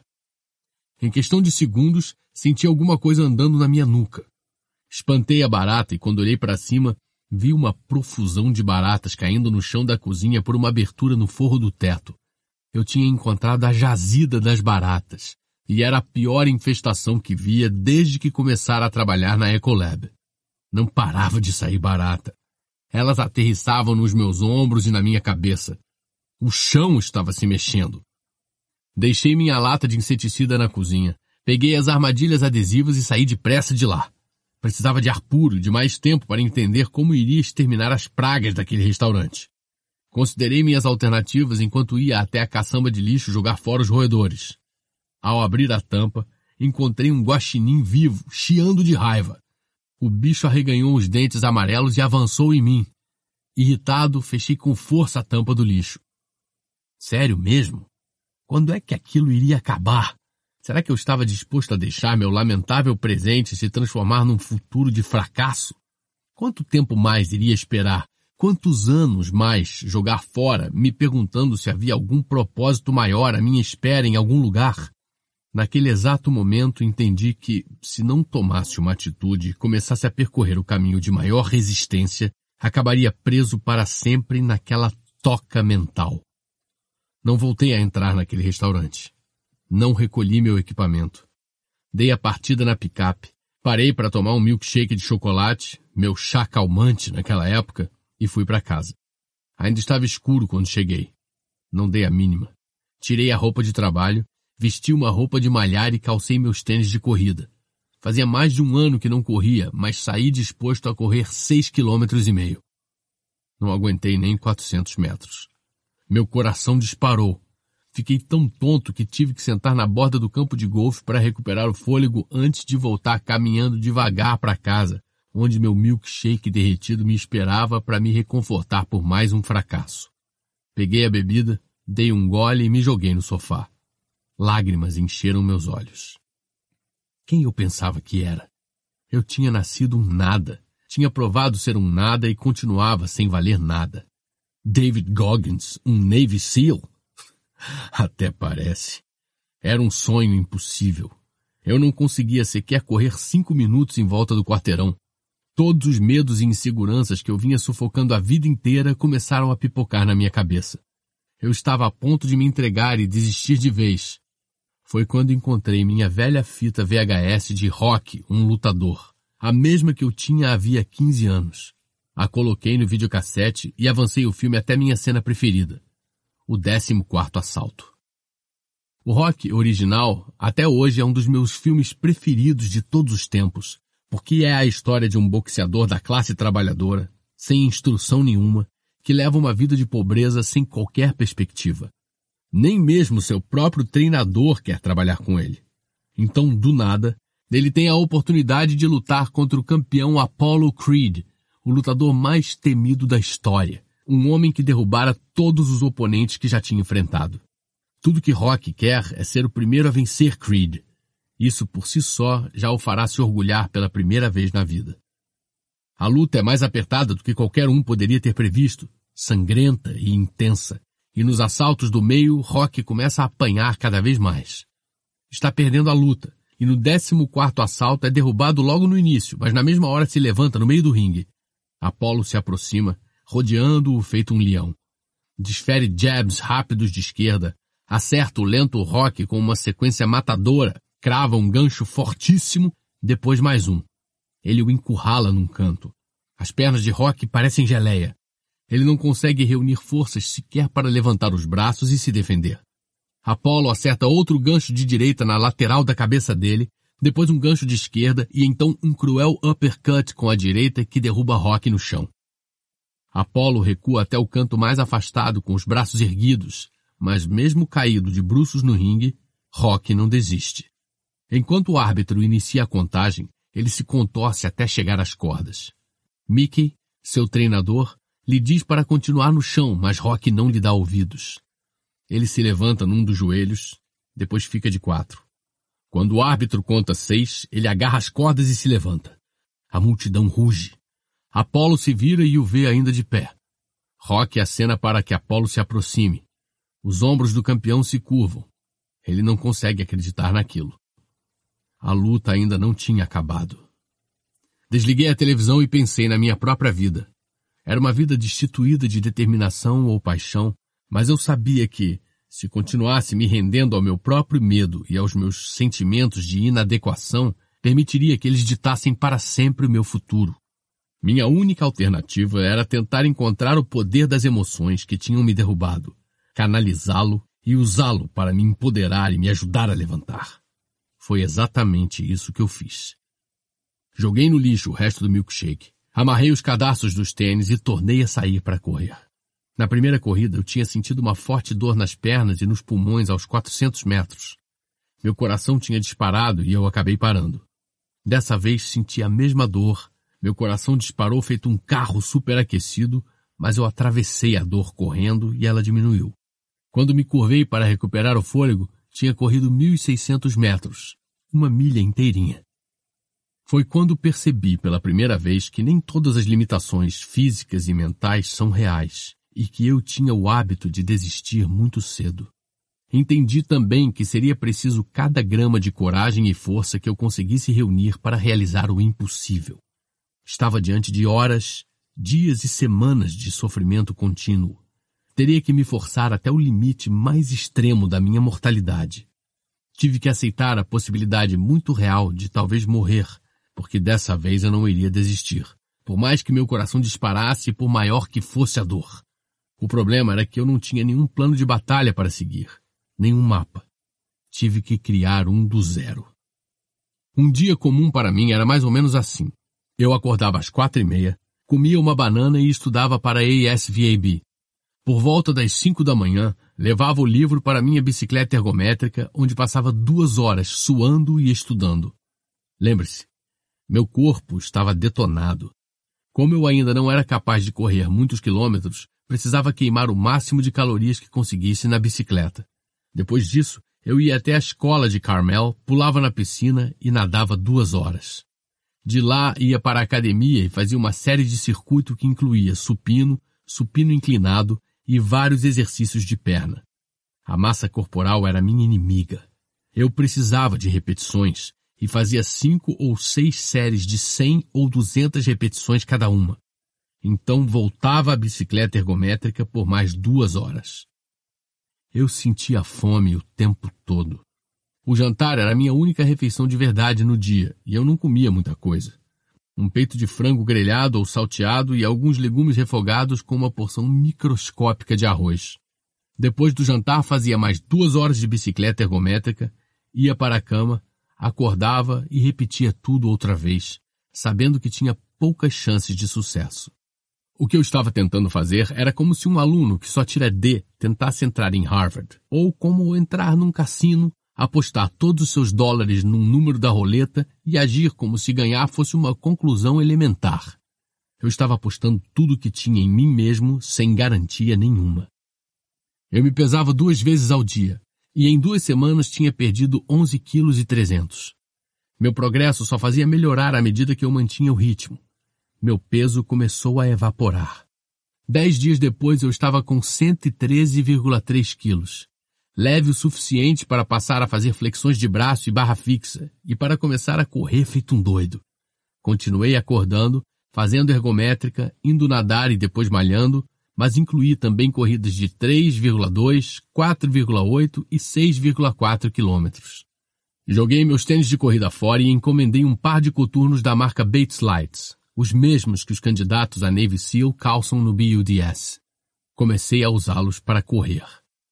Em questão de segundos, senti alguma coisa andando na minha nuca. Espantei a barata e quando olhei para cima, vi uma profusão de baratas caindo no chão da cozinha por uma abertura no forro do teto. Eu tinha encontrado a jazida das baratas, e era a pior infestação que via desde que começara a trabalhar na Ecolab. Não parava de sair barata. Elas aterrissavam nos meus ombros e na minha cabeça. O chão estava se mexendo. Deixei minha lata de inseticida na cozinha, peguei as armadilhas adesivas e saí depressa de lá. Precisava de ar puro e de mais tempo para entender como iria exterminar as pragas daquele restaurante. Considerei minhas alternativas enquanto ia até a caçamba de lixo jogar fora os roedores. Ao abrir a tampa, encontrei um guaxinim vivo, chiando de raiva. O bicho arreganhou os dentes amarelos e avançou em mim. Irritado, fechei com força a tampa do lixo. Sério mesmo? Quando é que aquilo iria acabar? Será que eu estava disposto a deixar meu lamentável presente se transformar num futuro de fracasso? Quanto tempo mais iria esperar, Quantos anos mais jogar fora, me perguntando se havia algum propósito maior à minha espera em algum lugar? Naquele exato momento entendi que, se não tomasse uma atitude e começasse a percorrer o caminho de maior resistência, acabaria preso para sempre naquela toca mental. Não voltei a entrar naquele restaurante. Não recolhi meu equipamento. Dei a partida na picape, parei para tomar um milkshake de chocolate, meu chá calmante naquela época, e fui para casa. Ainda estava escuro quando cheguei. Não dei a mínima. Tirei a roupa de trabalho, vesti uma roupa de malhar e calcei meus tênis de corrida. Fazia mais de um ano que não corria, mas saí disposto a correr seis quilômetros e meio. Não aguentei nem quatrocentos metros. Meu coração disparou. Fiquei tão tonto que tive que sentar na borda do campo de golfe para recuperar o fôlego antes de voltar caminhando devagar para casa, onde meu milkshake derretido me esperava para me reconfortar por mais um fracasso. Peguei a bebida, dei um gole e me joguei no sofá. Lágrimas encheram meus olhos. Quem eu pensava que era? Eu tinha nascido um nada, tinha provado ser um nada e continuava sem valer nada. David Goggins, um Navy SEAL? Até parece. Era um sonho impossível. Eu não conseguia sequer correr cinco minutos em volta do quarteirão. Todos os medos e inseguranças que eu vinha sufocando a vida inteira começaram a pipocar na minha cabeça. Eu estava a ponto de me entregar e desistir de vez. Foi quando encontrei minha velha fita V H S de Rocky, um lutador, a mesma que eu tinha havia quinze anos. A coloquei no videocassete e avancei o filme até minha cena preferida, o décimo quarto assalto. O Rocky original, até hoje, é um dos meus filmes preferidos de todos os tempos, porque é a história de um boxeador da classe trabalhadora, sem instrução nenhuma, que leva uma vida de pobreza sem qualquer perspectiva. Nem mesmo seu próprio treinador quer trabalhar com ele. Então, do nada, ele tem a oportunidade de lutar contra o campeão Apollo Creed, o lutador mais temido da história, um homem que derrubara todos os oponentes que já tinha enfrentado. Tudo que Rocky quer é ser o primeiro a vencer Creed. Isso por si só já o fará se orgulhar pela primeira vez na vida. A luta é mais apertada do que qualquer um poderia ter previsto, sangrenta e intensa, e nos assaltos do meio, Rocky começa a apanhar cada vez mais. Está perdendo a luta, e no décimo quarto assalto é derrubado logo no início, mas na mesma hora se levanta no meio do ringue. Apollo se aproxima, rodeando-o feito um leão. Desfere jabs rápidos de esquerda, acerta o lento Rocky com uma sequência matadora, crava um gancho fortíssimo, depois mais um. Ele o encurrala num canto. As pernas de Rocky parecem geleia. Ele não consegue reunir forças sequer para levantar os braços e se defender. Apollo acerta outro gancho de direita na lateral da cabeça dele, depois um gancho de esquerda e então um cruel uppercut com a direita que derruba Rocky no chão. Apollo recua até o canto mais afastado com os braços erguidos, mas mesmo caído de bruços no ringue, Rocky não desiste. Enquanto o árbitro inicia a contagem, ele se contorce até chegar às cordas. Mickey, seu treinador, lhe diz para continuar no chão, mas Rocky não lhe dá ouvidos. Ele se levanta num dos joelhos, depois fica de quatro. Quando o árbitro conta seis, ele agarra as cordas e se levanta. A multidão ruge. Apollo se vira e o vê ainda de pé. Rocky acena para que Apollo se aproxime. Os ombros do campeão se curvam. Ele não consegue acreditar naquilo. A luta ainda não tinha acabado. Desliguei a televisão e pensei na minha própria vida. Era uma vida destituída de determinação ou paixão, mas eu sabia que, se continuasse me rendendo ao meu próprio medo e aos meus sentimentos de inadequação, permitiria que eles ditassem para sempre o meu futuro. Minha única alternativa era tentar encontrar o poder das emoções que tinham me derrubado, canalizá-lo e usá-lo para me empoderar e me ajudar a levantar. Foi exatamente isso que eu fiz. Joguei no lixo o resto do milkshake, amarrei os cadarços dos tênis e tornei a sair para correr. Na primeira corrida eu tinha sentido uma forte dor nas pernas e nos pulmões aos quatrocentos metros. Meu coração tinha disparado e eu acabei parando. Dessa vez senti a mesma dor, meu coração disparou feito um carro superaquecido, mas eu atravessei a dor correndo e ela diminuiu. Quando me curvei para recuperar o fôlego, tinha corrido mil e seiscentos metros, uma milha inteirinha. Foi quando percebi pela primeira vez que nem todas as limitações físicas e mentais são reais e que eu tinha o hábito de desistir muito cedo. Entendi também que seria preciso cada grama de coragem e força que eu conseguisse reunir para realizar o impossível. Estava diante de horas, dias e semanas de sofrimento contínuo. Teria que me forçar até o limite mais extremo da minha mortalidade. Tive que aceitar a possibilidade muito real de talvez morrer, porque dessa vez eu não iria desistir, por mais que meu coração disparasse e por maior que fosse a dor. O problema era que eu não tinha nenhum plano de batalha para seguir, nenhum mapa. Tive que criar um do zero. Um dia comum para mim era mais ou menos assim. Eu acordava às quatro e meia, comia uma banana e estudava para a A S V A B. Por volta das cinco da manhã, levava o livro para minha bicicleta ergométrica, onde passava duas horas suando e estudando. Lembre-se, meu corpo estava detonado. Como eu ainda não era capaz de correr muitos quilômetros, precisava queimar o máximo de calorias que conseguisse na bicicleta. Depois disso, eu ia até a escola de Carmel, pulava na piscina e nadava duas horas. De lá, ia para a academia e fazia uma série de circuito que incluía supino, supino inclinado e vários exercícios de perna. A massa corporal era minha inimiga. Eu precisava de repetições e fazia cinco ou seis séries de cem ou duzentas repetições cada uma. Então voltava à bicicleta ergométrica por mais duas horas. Eu sentia fome o tempo todo. O jantar era a minha única refeição de verdade no dia, e eu não comia muita coisa. Um peito de frango grelhado ou salteado e alguns legumes refogados com uma porção microscópica de arroz. Depois do jantar fazia mais duas horas de bicicleta ergométrica, ia para a cama, acordava e repetia tudo outra vez, sabendo que tinha poucas chances de sucesso. O que eu estava tentando fazer era como se um aluno que só tira D tentasse entrar em Harvard, ou como entrar num cassino, apostar todos os seus dólares num número da roleta e agir como se ganhar fosse uma conclusão elementar. Eu estava apostando tudo que tinha em mim mesmo sem garantia nenhuma. Eu me pesava duas vezes ao dia, e em duas semanas tinha perdido onze quilos e trezentos. Meu progresso só fazia melhorar à medida que eu mantinha o ritmo. Meu peso começou a evaporar. Dez dias depois eu estava com cento e treze vírgula três quilos. Leve o suficiente para passar a fazer flexões de braço e barra fixa, e para começar a correr feito um doido. Continuei acordando, fazendo ergométrica, indo nadar e depois malhando, mas incluí também corridas de três vírgula dois, quatro vírgula oito e seis vírgula quatro quilômetros. Joguei meus tênis de corrida fora e encomendei um par de coturnos da marca Bates Lights, os mesmos que os candidatos a Navy SEAL calçam no B U D S. Comecei a usá-los para correr.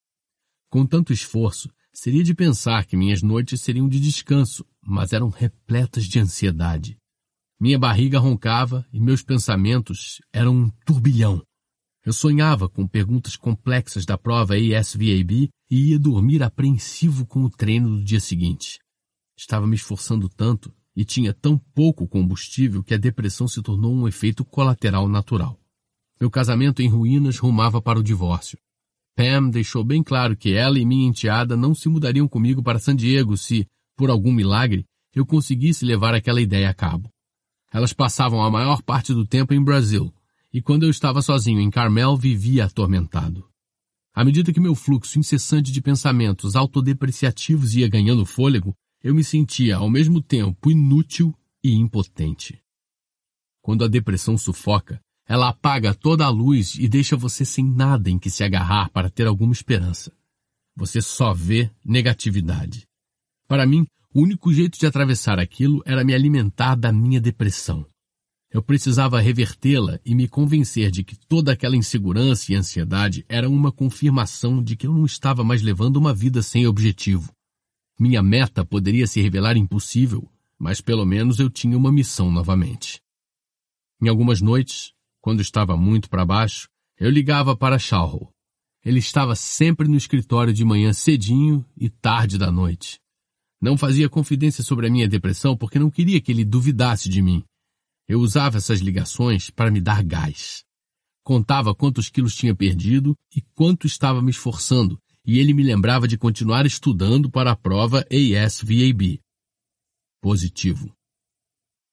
Com tanto esforço, seria de pensar que minhas noites seriam de descanso, mas eram repletas de ansiedade. Minha barriga roncava e meus pensamentos eram um turbilhão. Eu sonhava com perguntas complexas da prova A S V A B e ia dormir apreensivo com o treino do dia seguinte. Estava me esforçando tanto e tinha tão pouco combustível que a depressão se tornou um efeito colateral natural. Meu casamento em ruínas rumava para o divórcio. Pam deixou bem claro que ela e minha enteada não se mudariam comigo para San Diego se, por algum milagre, eu conseguisse levar aquela ideia a cabo. Elas passavam a maior parte do tempo em Brasil, e quando eu estava sozinho em Carmel, vivia atormentado. À medida que meu fluxo incessante de pensamentos autodepreciativos ia ganhando fôlego, eu me sentia, ao mesmo tempo, inútil e impotente. Quando a depressão sufoca, ela apaga toda a luz e deixa você sem nada em que se agarrar para ter alguma esperança. Você só vê negatividade. Para mim, o único jeito de atravessar aquilo era me alimentar da minha depressão. Eu precisava revertê-la e me convencer de que toda aquela insegurança e ansiedade era uma confirmação de que eu não estava mais levando uma vida sem objetivo. Minha meta poderia se revelar impossível, mas pelo menos eu tinha uma missão novamente. Em algumas noites, quando estava muito para baixo, eu ligava para Shaul. Ele estava sempre no escritório de manhã cedinho e tarde da noite. Não fazia confidência sobre a minha depressão porque não queria que ele duvidasse de mim. Eu usava essas ligações para me dar gás. Contava quantos quilos tinha perdido e quanto estava me esforçando, e ele me lembrava de continuar estudando para a prova A S V A B. Positivo.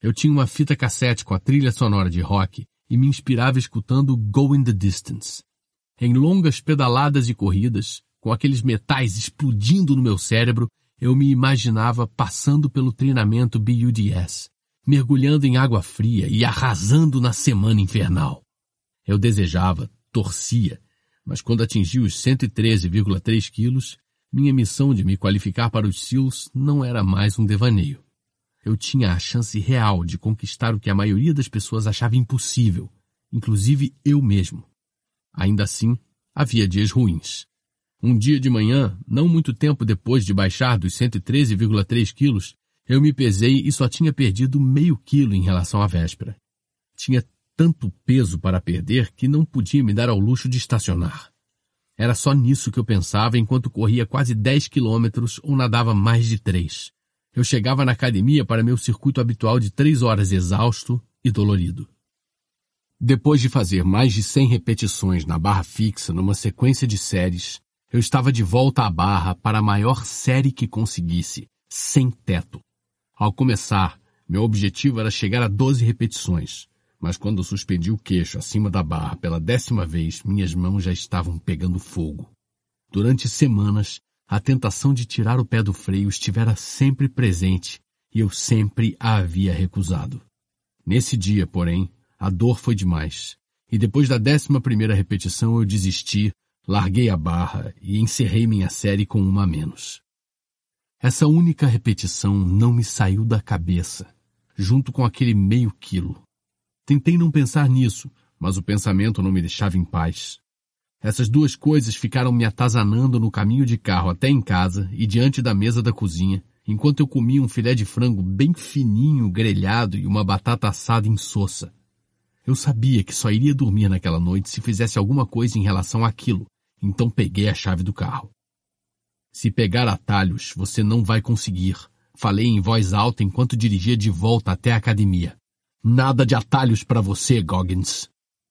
Eu tinha uma fita cassete com a trilha sonora de rock e me inspirava escutando Go in the Distance. Em longas pedaladas e corridas, com aqueles metais explodindo no meu cérebro, eu me imaginava passando pelo treinamento B U D S, mergulhando em água fria e arrasando na semana infernal. Eu desejava, torcia, mas quando atingi os cento e treze vírgula três quilos, minha missão de me qualificar para os SEALs não era mais um devaneio. Eu tinha a chance real de conquistar o que a maioria das pessoas achava impossível, inclusive eu mesmo. Ainda assim, havia dias ruins. Um dia de manhã, não muito tempo depois de baixar dos cento e treze vírgula três quilos, eu me pesei e só tinha perdido meio quilo em relação à véspera. Tinha tanto peso para perder que não podia me dar ao luxo de estacionar. Era só nisso que eu pensava enquanto corria quase dez quilômetros ou nadava mais de três. Eu chegava na academia para meu circuito habitual de três horas exausto e dolorido. Depois de fazer mais de cem repetições na barra fixa numa sequência de séries, eu estava de volta à barra para a maior série que conseguisse, sem teto. Ao começar, meu objetivo era chegar a doze repetições, mas quando eu suspendi o queixo acima da barra pela décima vez, minhas mãos já estavam pegando fogo. Durante semanas, a tentação de tirar o pé do freio estivera sempre presente e eu sempre a havia recusado. Nesse dia, porém, a dor foi demais, e depois da décima primeira repetição eu desisti, larguei a barra e encerrei minha série com uma a menos. Essa única repetição não me saiu da cabeça, junto com aquele meio quilo. Tentei não pensar nisso, mas o pensamento não me deixava em paz. Essas duas coisas ficaram me atazanando no caminho de carro até em casa e diante da mesa da cozinha, enquanto eu comia um filé de frango bem fininho, grelhado e uma batata assada insossa. Eu sabia que só iria dormir naquela noite se fizesse alguma coisa em relação àquilo, então peguei a chave do carro. Se pegar atalhos, você não vai conseguir, falei em voz alta enquanto dirigia de volta até a academia. Nada de atalhos para você, Goggins.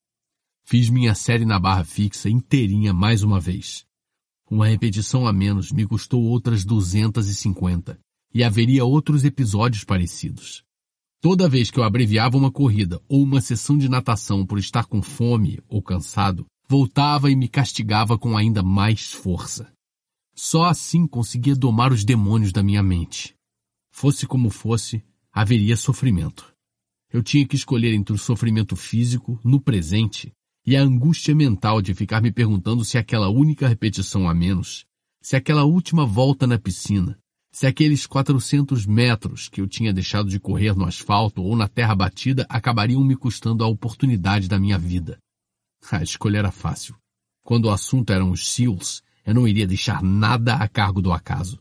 Fiz minha série na barra fixa inteirinha mais uma vez. Uma repetição a menos me custou outras duzentas e cinquenta, e haveria outros episódios parecidos. Toda vez que eu abreviava uma corrida ou uma sessão de natação por estar com fome ou cansado, voltava e me castigava com ainda mais força. Só assim conseguia domar os demônios da minha mente. Fosse como fosse, haveria sofrimento. Eu tinha que escolher entre o sofrimento físico, no presente, e a angústia mental de ficar me perguntando se aquela única repetição a menos, se aquela última volta na piscina, se aqueles quatrocentos metros que eu tinha deixado de correr no asfalto ou na terra batida acabariam me custando a oportunidade da minha vida. A escolha era fácil. Quando o assunto eram os SEALs, eu não iria deixar nada a cargo do acaso.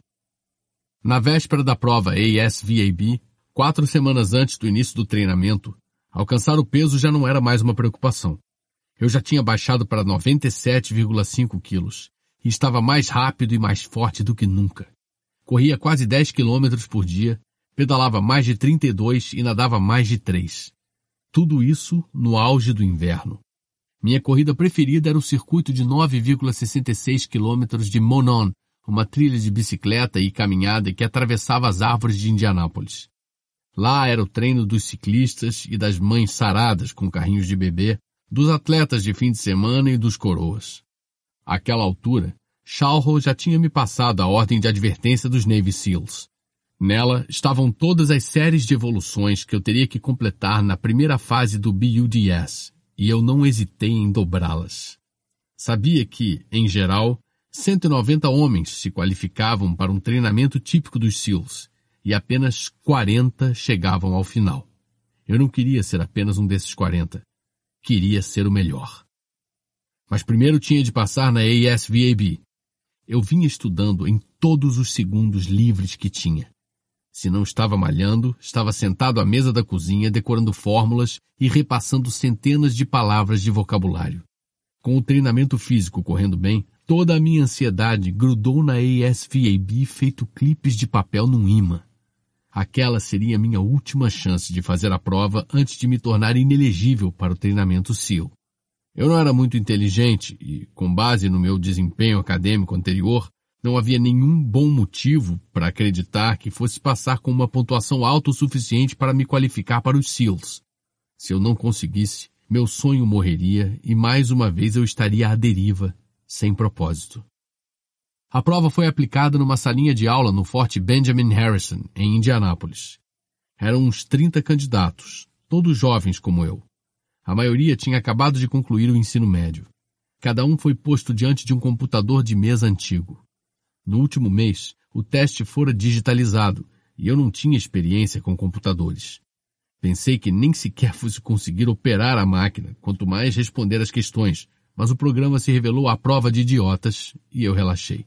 Na véspera da prova A S V A B, quatro semanas antes do início do treinamento, alcançar o peso já não era mais uma preocupação. Eu já tinha baixado para noventa e sete vírgula cinco quilos e estava mais rápido e mais forte do que nunca. Corria quase dez quilômetros por dia, pedalava mais de trinta e dois e nadava mais de três. Tudo isso no auge do inverno. Minha corrida preferida era o circuito de nove vírgula sessenta e seis quilômetros de Monon, uma trilha de bicicleta e caminhada que atravessava as árvores de Indianápolis. Lá era o treino dos ciclistas e das mães saradas com carrinhos de bebê, dos atletas de fim de semana e dos coroas. Àquela altura, Shalho já tinha me passado a ordem de advertência dos Navy SEALs. Nela estavam todas as séries de evoluções que eu teria que completar na primeira fase do B U D S, e eu não hesitei em dobrá-las. Sabia que, em geral, cento e noventa homens se qualificavam para um treinamento típico dos SEALs, e apenas quarenta chegavam ao final. Eu não queria ser apenas um desses quarenta. Queria ser o melhor. Mas primeiro tinha de passar na A S V A B. Eu vinha estudando em todos os segundos livres que tinha. Se não estava malhando, estava sentado à mesa da cozinha decorando fórmulas e repassando centenas de palavras de vocabulário. Com o treinamento físico correndo bem, toda a minha ansiedade grudou na A S V A B feito clipes de papel num imã. Aquela seria a minha última chance de fazer a prova antes de me tornar inelegível para o treinamento SEAL. Eu não era muito inteligente e, com base no meu desempenho acadêmico anterior, Não havia nenhum bom motivo para acreditar que fosse passar com uma pontuação alta o suficiente para me qualificar para os SEALs. Se eu não conseguisse, meu sonho morreria e mais uma vez eu estaria à deriva, sem propósito. A prova foi aplicada numa salinha de aula no Forte Benjamin Harrison, em Indianápolis. Eram uns trinta candidatos, todos jovens como eu. A maioria tinha acabado de concluir o ensino médio. Cada um foi posto diante de um computador de mesa antigo. No último mês, o teste fora digitalizado e eu não tinha experiência com computadores. Pensei que nem sequer fosse conseguir operar a máquina, quanto mais responder às questões, mas o programa se revelou à prova de idiotas e eu relaxei.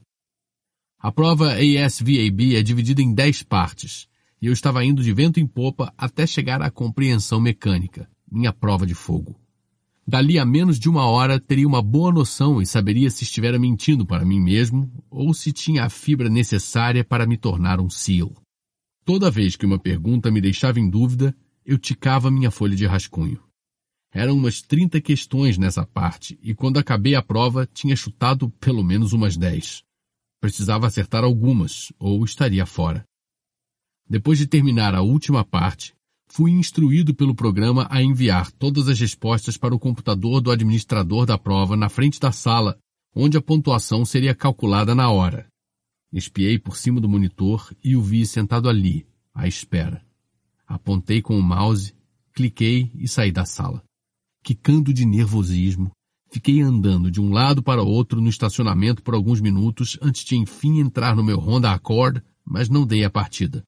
A prova A S V A B é dividida em dez partes e eu estava indo de vento em popa até chegar à compreensão mecânica, minha prova de fogo. Dali a menos de uma hora teria uma boa noção e saberia se estivera mentindo para mim mesmo ou se tinha a fibra necessária para me tornar um SEAL. Toda vez que uma pergunta me deixava em dúvida, eu ticava minha folha de rascunho. Eram umas trinta questões nessa parte e quando acabei a prova tinha chutado pelo menos umas dez. Precisava acertar algumas ou estaria fora. Depois de terminar a última parte, fui instruído pelo programa a enviar todas as respostas para o computador do administrador da prova na frente da sala, onde a pontuação seria calculada na hora. Espiei por cima do monitor e o vi sentado ali, à espera. Apontei com o mouse, cliquei e saí da sala. Quicando de nervosismo, fiquei andando de um lado para o outro no estacionamento por alguns minutos antes de enfim entrar no meu Honda Accord, mas não dei a partida.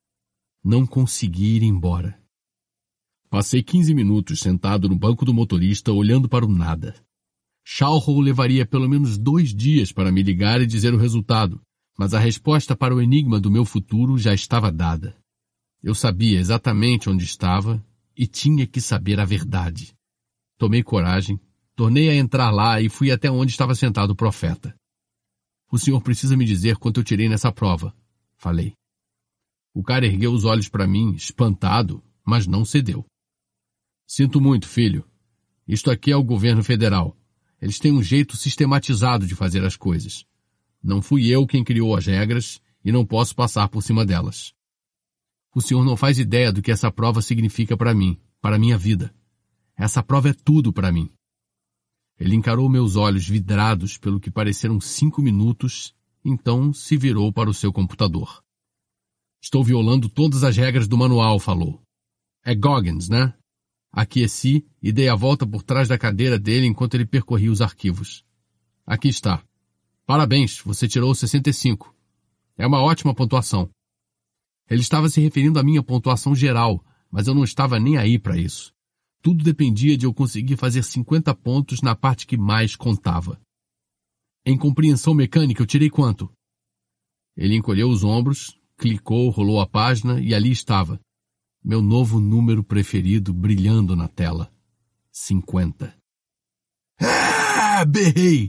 Não consegui ir embora. Passei quinze minutos sentado no banco do motorista olhando para o nada. Shalhoub levaria pelo menos dois dias para me ligar e dizer o resultado, mas a resposta para o enigma do meu futuro já estava dada. Eu sabia exatamente onde estava e tinha que saber a verdade. Tomei coragem, tornei a entrar lá e fui até onde estava sentado o profeta. O senhor precisa me dizer quanto eu tirei nessa prova, falei. O cara ergueu os olhos para mim, espantado, mas não cedeu. Sinto muito, filho. Isto aqui é o governo federal. Eles têm um jeito sistematizado de fazer as coisas. Não fui eu quem criou as regras e não posso passar por cima delas. O senhor não faz ideia do que essa prova significa para mim, para minha vida. Essa prova é tudo para mim. Ele encarou meus olhos vidrados pelo que pareceram cinco minutos, então se virou para o seu computador. Estou violando todas as regras do manual, falou. É Goggins, né? Aqueci e dei a volta por trás da cadeira dele enquanto ele percorria os arquivos. Aqui está. Parabéns, você tirou sessenta e cinco. É uma ótima pontuação. Ele estava se referindo à minha pontuação geral, mas eu não estava nem aí para isso. Tudo dependia de eu conseguir fazer cinquenta pontos na parte que mais contava. Em compreensão mecânica eu tirei quanto? Ele encolheu os ombros, clicou, rolou a página e ali estava. Meu novo número preferido brilhando na tela. cinquenta. É! Berrei!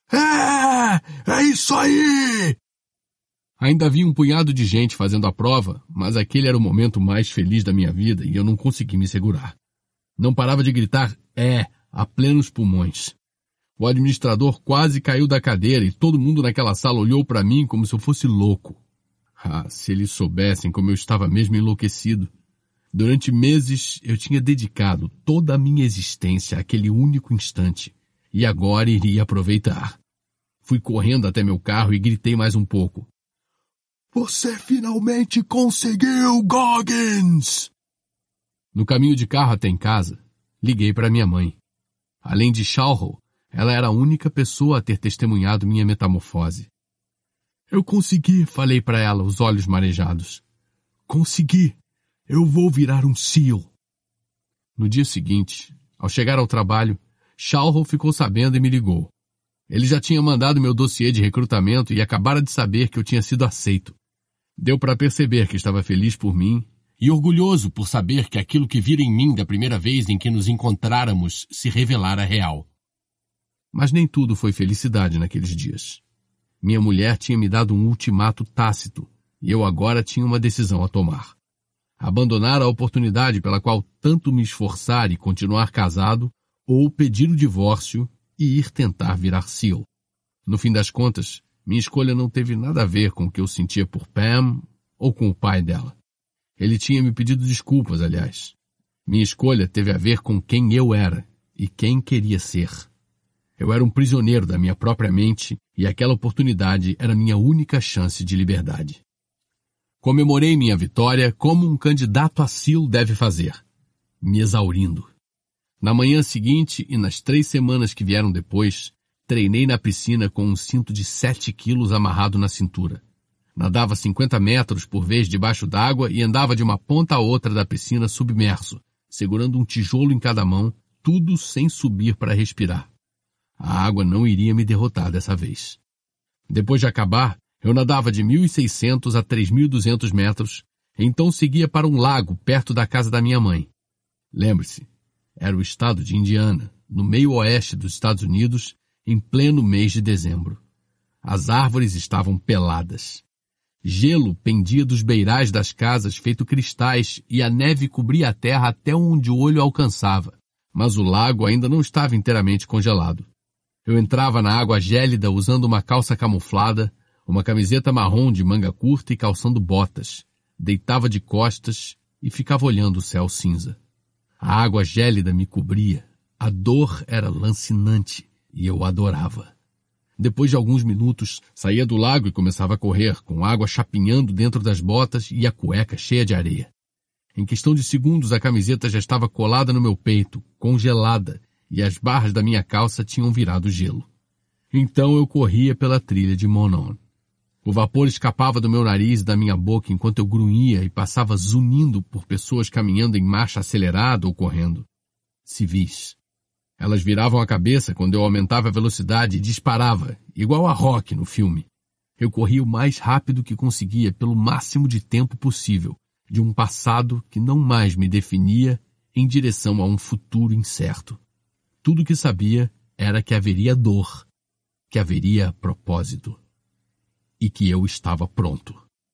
É! É isso aí! Ainda havia um punhado de gente fazendo a prova, mas aquele era o momento mais feliz da minha vida e eu não consegui me segurar. Não parava de gritar é a plenos pulmões. O administrador quase caiu da cadeira e todo mundo naquela sala olhou para mim como se eu fosse louco. Ah, se eles soubessem como eu estava mesmo enlouquecido. Durante meses eu tinha dedicado toda a minha existência àquele único instante e agora iria aproveitar. Fui correndo até meu carro e gritei mais um pouco. Você finalmente conseguiu, Goggins! No caminho de carro até em casa, liguei para minha mãe. Além de Shalhoub, ela era a única pessoa a ter testemunhado minha metamorfose. Eu consegui, falei para ela, os olhos marejados. Consegui! Eu vou virar um SEAL. No dia seguinte, ao chegar ao trabalho, Shalhoub ficou sabendo e me ligou. Ele já tinha mandado meu dossiê de recrutamento e acabara de saber que eu tinha sido aceito. Deu para perceber que estava feliz por mim e orgulhoso por saber que aquilo que vira em mim da primeira vez em que nos encontráramos se revelara real. Mas nem tudo foi felicidade naqueles dias. Minha mulher tinha me dado um ultimato tácito e eu agora tinha uma decisão a tomar. Abandonar a oportunidade pela qual tanto me esforçar e continuar casado, ou pedir o divórcio e ir tentar virar SEAL. No fim das contas, Minha escolha não teve nada a ver com o que eu sentia por Pam ou com o pai dela. Ele tinha me pedido desculpas, aliás. Minha escolha teve a ver com quem eu era e quem queria ser. Eu era um prisioneiro da minha própria mente e aquela oportunidade era minha única chance de liberdade. Comemorei minha vitória como um candidato a S E A L deve fazer, me exaurindo. Na manhã seguinte e nas três semanas que vieram depois, treinei na piscina com um cinto de sete quilos amarrado na cintura. Nadava cinquenta metros por vez debaixo d'água e andava de uma ponta a outra da piscina submerso, segurando um tijolo em cada mão, tudo sem subir para respirar. A água não iria me derrotar dessa vez. Depois de acabar, eu nadava de mil e seiscentos a três mil e duzentos metros, então seguia para um lago perto da casa da minha mãe. Lembre-se, era o estado de Indiana, no meio oeste dos Estados Unidos, em pleno mês de dezembro. As árvores estavam peladas. Gelo pendia dos beirais das casas feito cristais e a neve cobria a terra até onde o olho alcançava, mas o lago ainda não estava inteiramente congelado. Eu entrava na água gélida usando uma calça camuflada, uma camiseta marrom de manga curta e calçando botas. Deitava de costas e ficava olhando o céu cinza. A água gélida me cobria. A dor era lancinante e eu adorava. Depois de alguns minutos, saía do lago e começava a correr, com água chapinhando dentro das botas e a cueca cheia de areia. Em questão de segundos, a camiseta já estava colada no meu peito, congelada, e as barras da minha calça tinham virado gelo. Então eu corria pela trilha de Monon. O vapor escapava do meu nariz e da minha boca enquanto eu grunhia e passava zunindo por pessoas caminhando em marcha acelerada ou correndo. Civis. Elas viravam a cabeça quando eu aumentava a velocidade e disparava, igual a Rock no filme. Eu corria o mais rápido que conseguia pelo máximo de tempo possível, de um passado que não mais me definia em direção a um futuro incerto. Tudo o que sabia era que haveria dor, que haveria propósito e que eu estava pronto.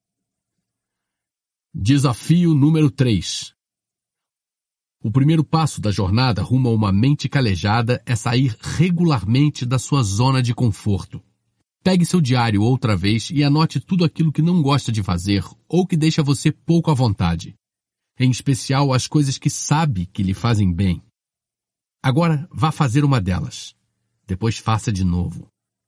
Desafio número três. O primeiro passo da jornada rumo a uma mente calejada é sair regularmente da sua zona de conforto. Pegue seu diário outra vez e anote tudo aquilo que não gosta de fazer ou que deixa você pouco à vontade. Em especial as coisas que sabe que lhe fazem bem. Agora vá fazer uma delas. Depois faça de novo.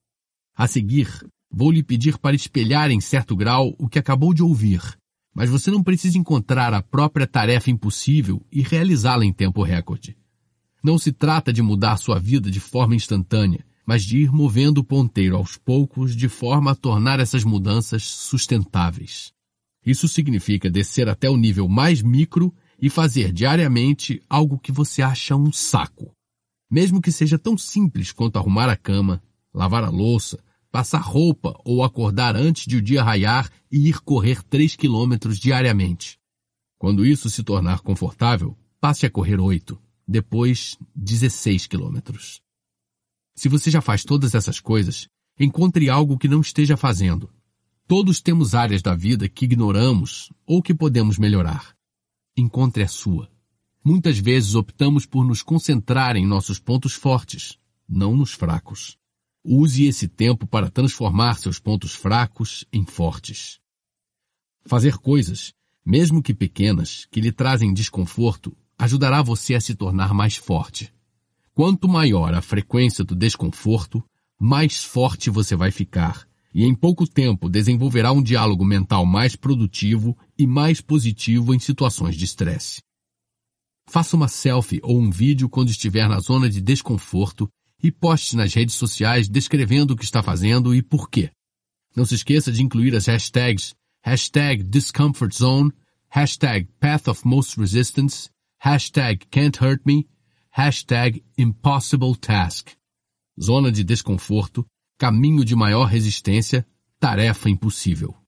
A seguir, vou lhe pedir para espelhar em certo grau o que acabou de ouvir. Mas você não precisa encontrar a própria tarefa impossível e realizá-la em tempo recorde. Não se trata de mudar sua vida de forma instantânea, mas de ir movendo o ponteiro aos poucos de forma a tornar essas mudanças sustentáveis. Isso significa descer até o nível mais micro e fazer diariamente algo que você acha um saco. Mesmo que seja tão simples quanto arrumar a cama, lavar a louça, passar roupa ou acordar antes de o dia raiar e ir correr três quilômetros diariamente. Quando isso se tornar confortável, passe a correr oito, depois dezesseis quilômetros. Se você já faz todas essas coisas, encontre algo que não esteja fazendo. Todos temos áreas da vida que ignoramos ou que podemos melhorar. Encontre a sua. Muitas vezes optamos por nos concentrar em nossos pontos fortes, não nos fracos. Use esse tempo para transformar seus pontos fracos em fortes. Fazer coisas, mesmo que pequenas, que lhe trazem desconforto, ajudará você a se tornar mais forte. Quanto maior a frequência do desconforto, mais forte você vai ficar, e em pouco tempo desenvolverá um diálogo mental mais produtivo e mais positivo em situações de estresse. Faça uma selfie ou um vídeo quando estiver na zona de desconforto e poste nas redes sociais descrevendo o que está fazendo e por quê. Não se esqueça de incluir as hashtags hashtag discomfortzone, hashtag path of most resistance, hashtag can't hurt me, hashtag impossible task. Zona de desconforto, caminho de maior resistência, tarefa impossível.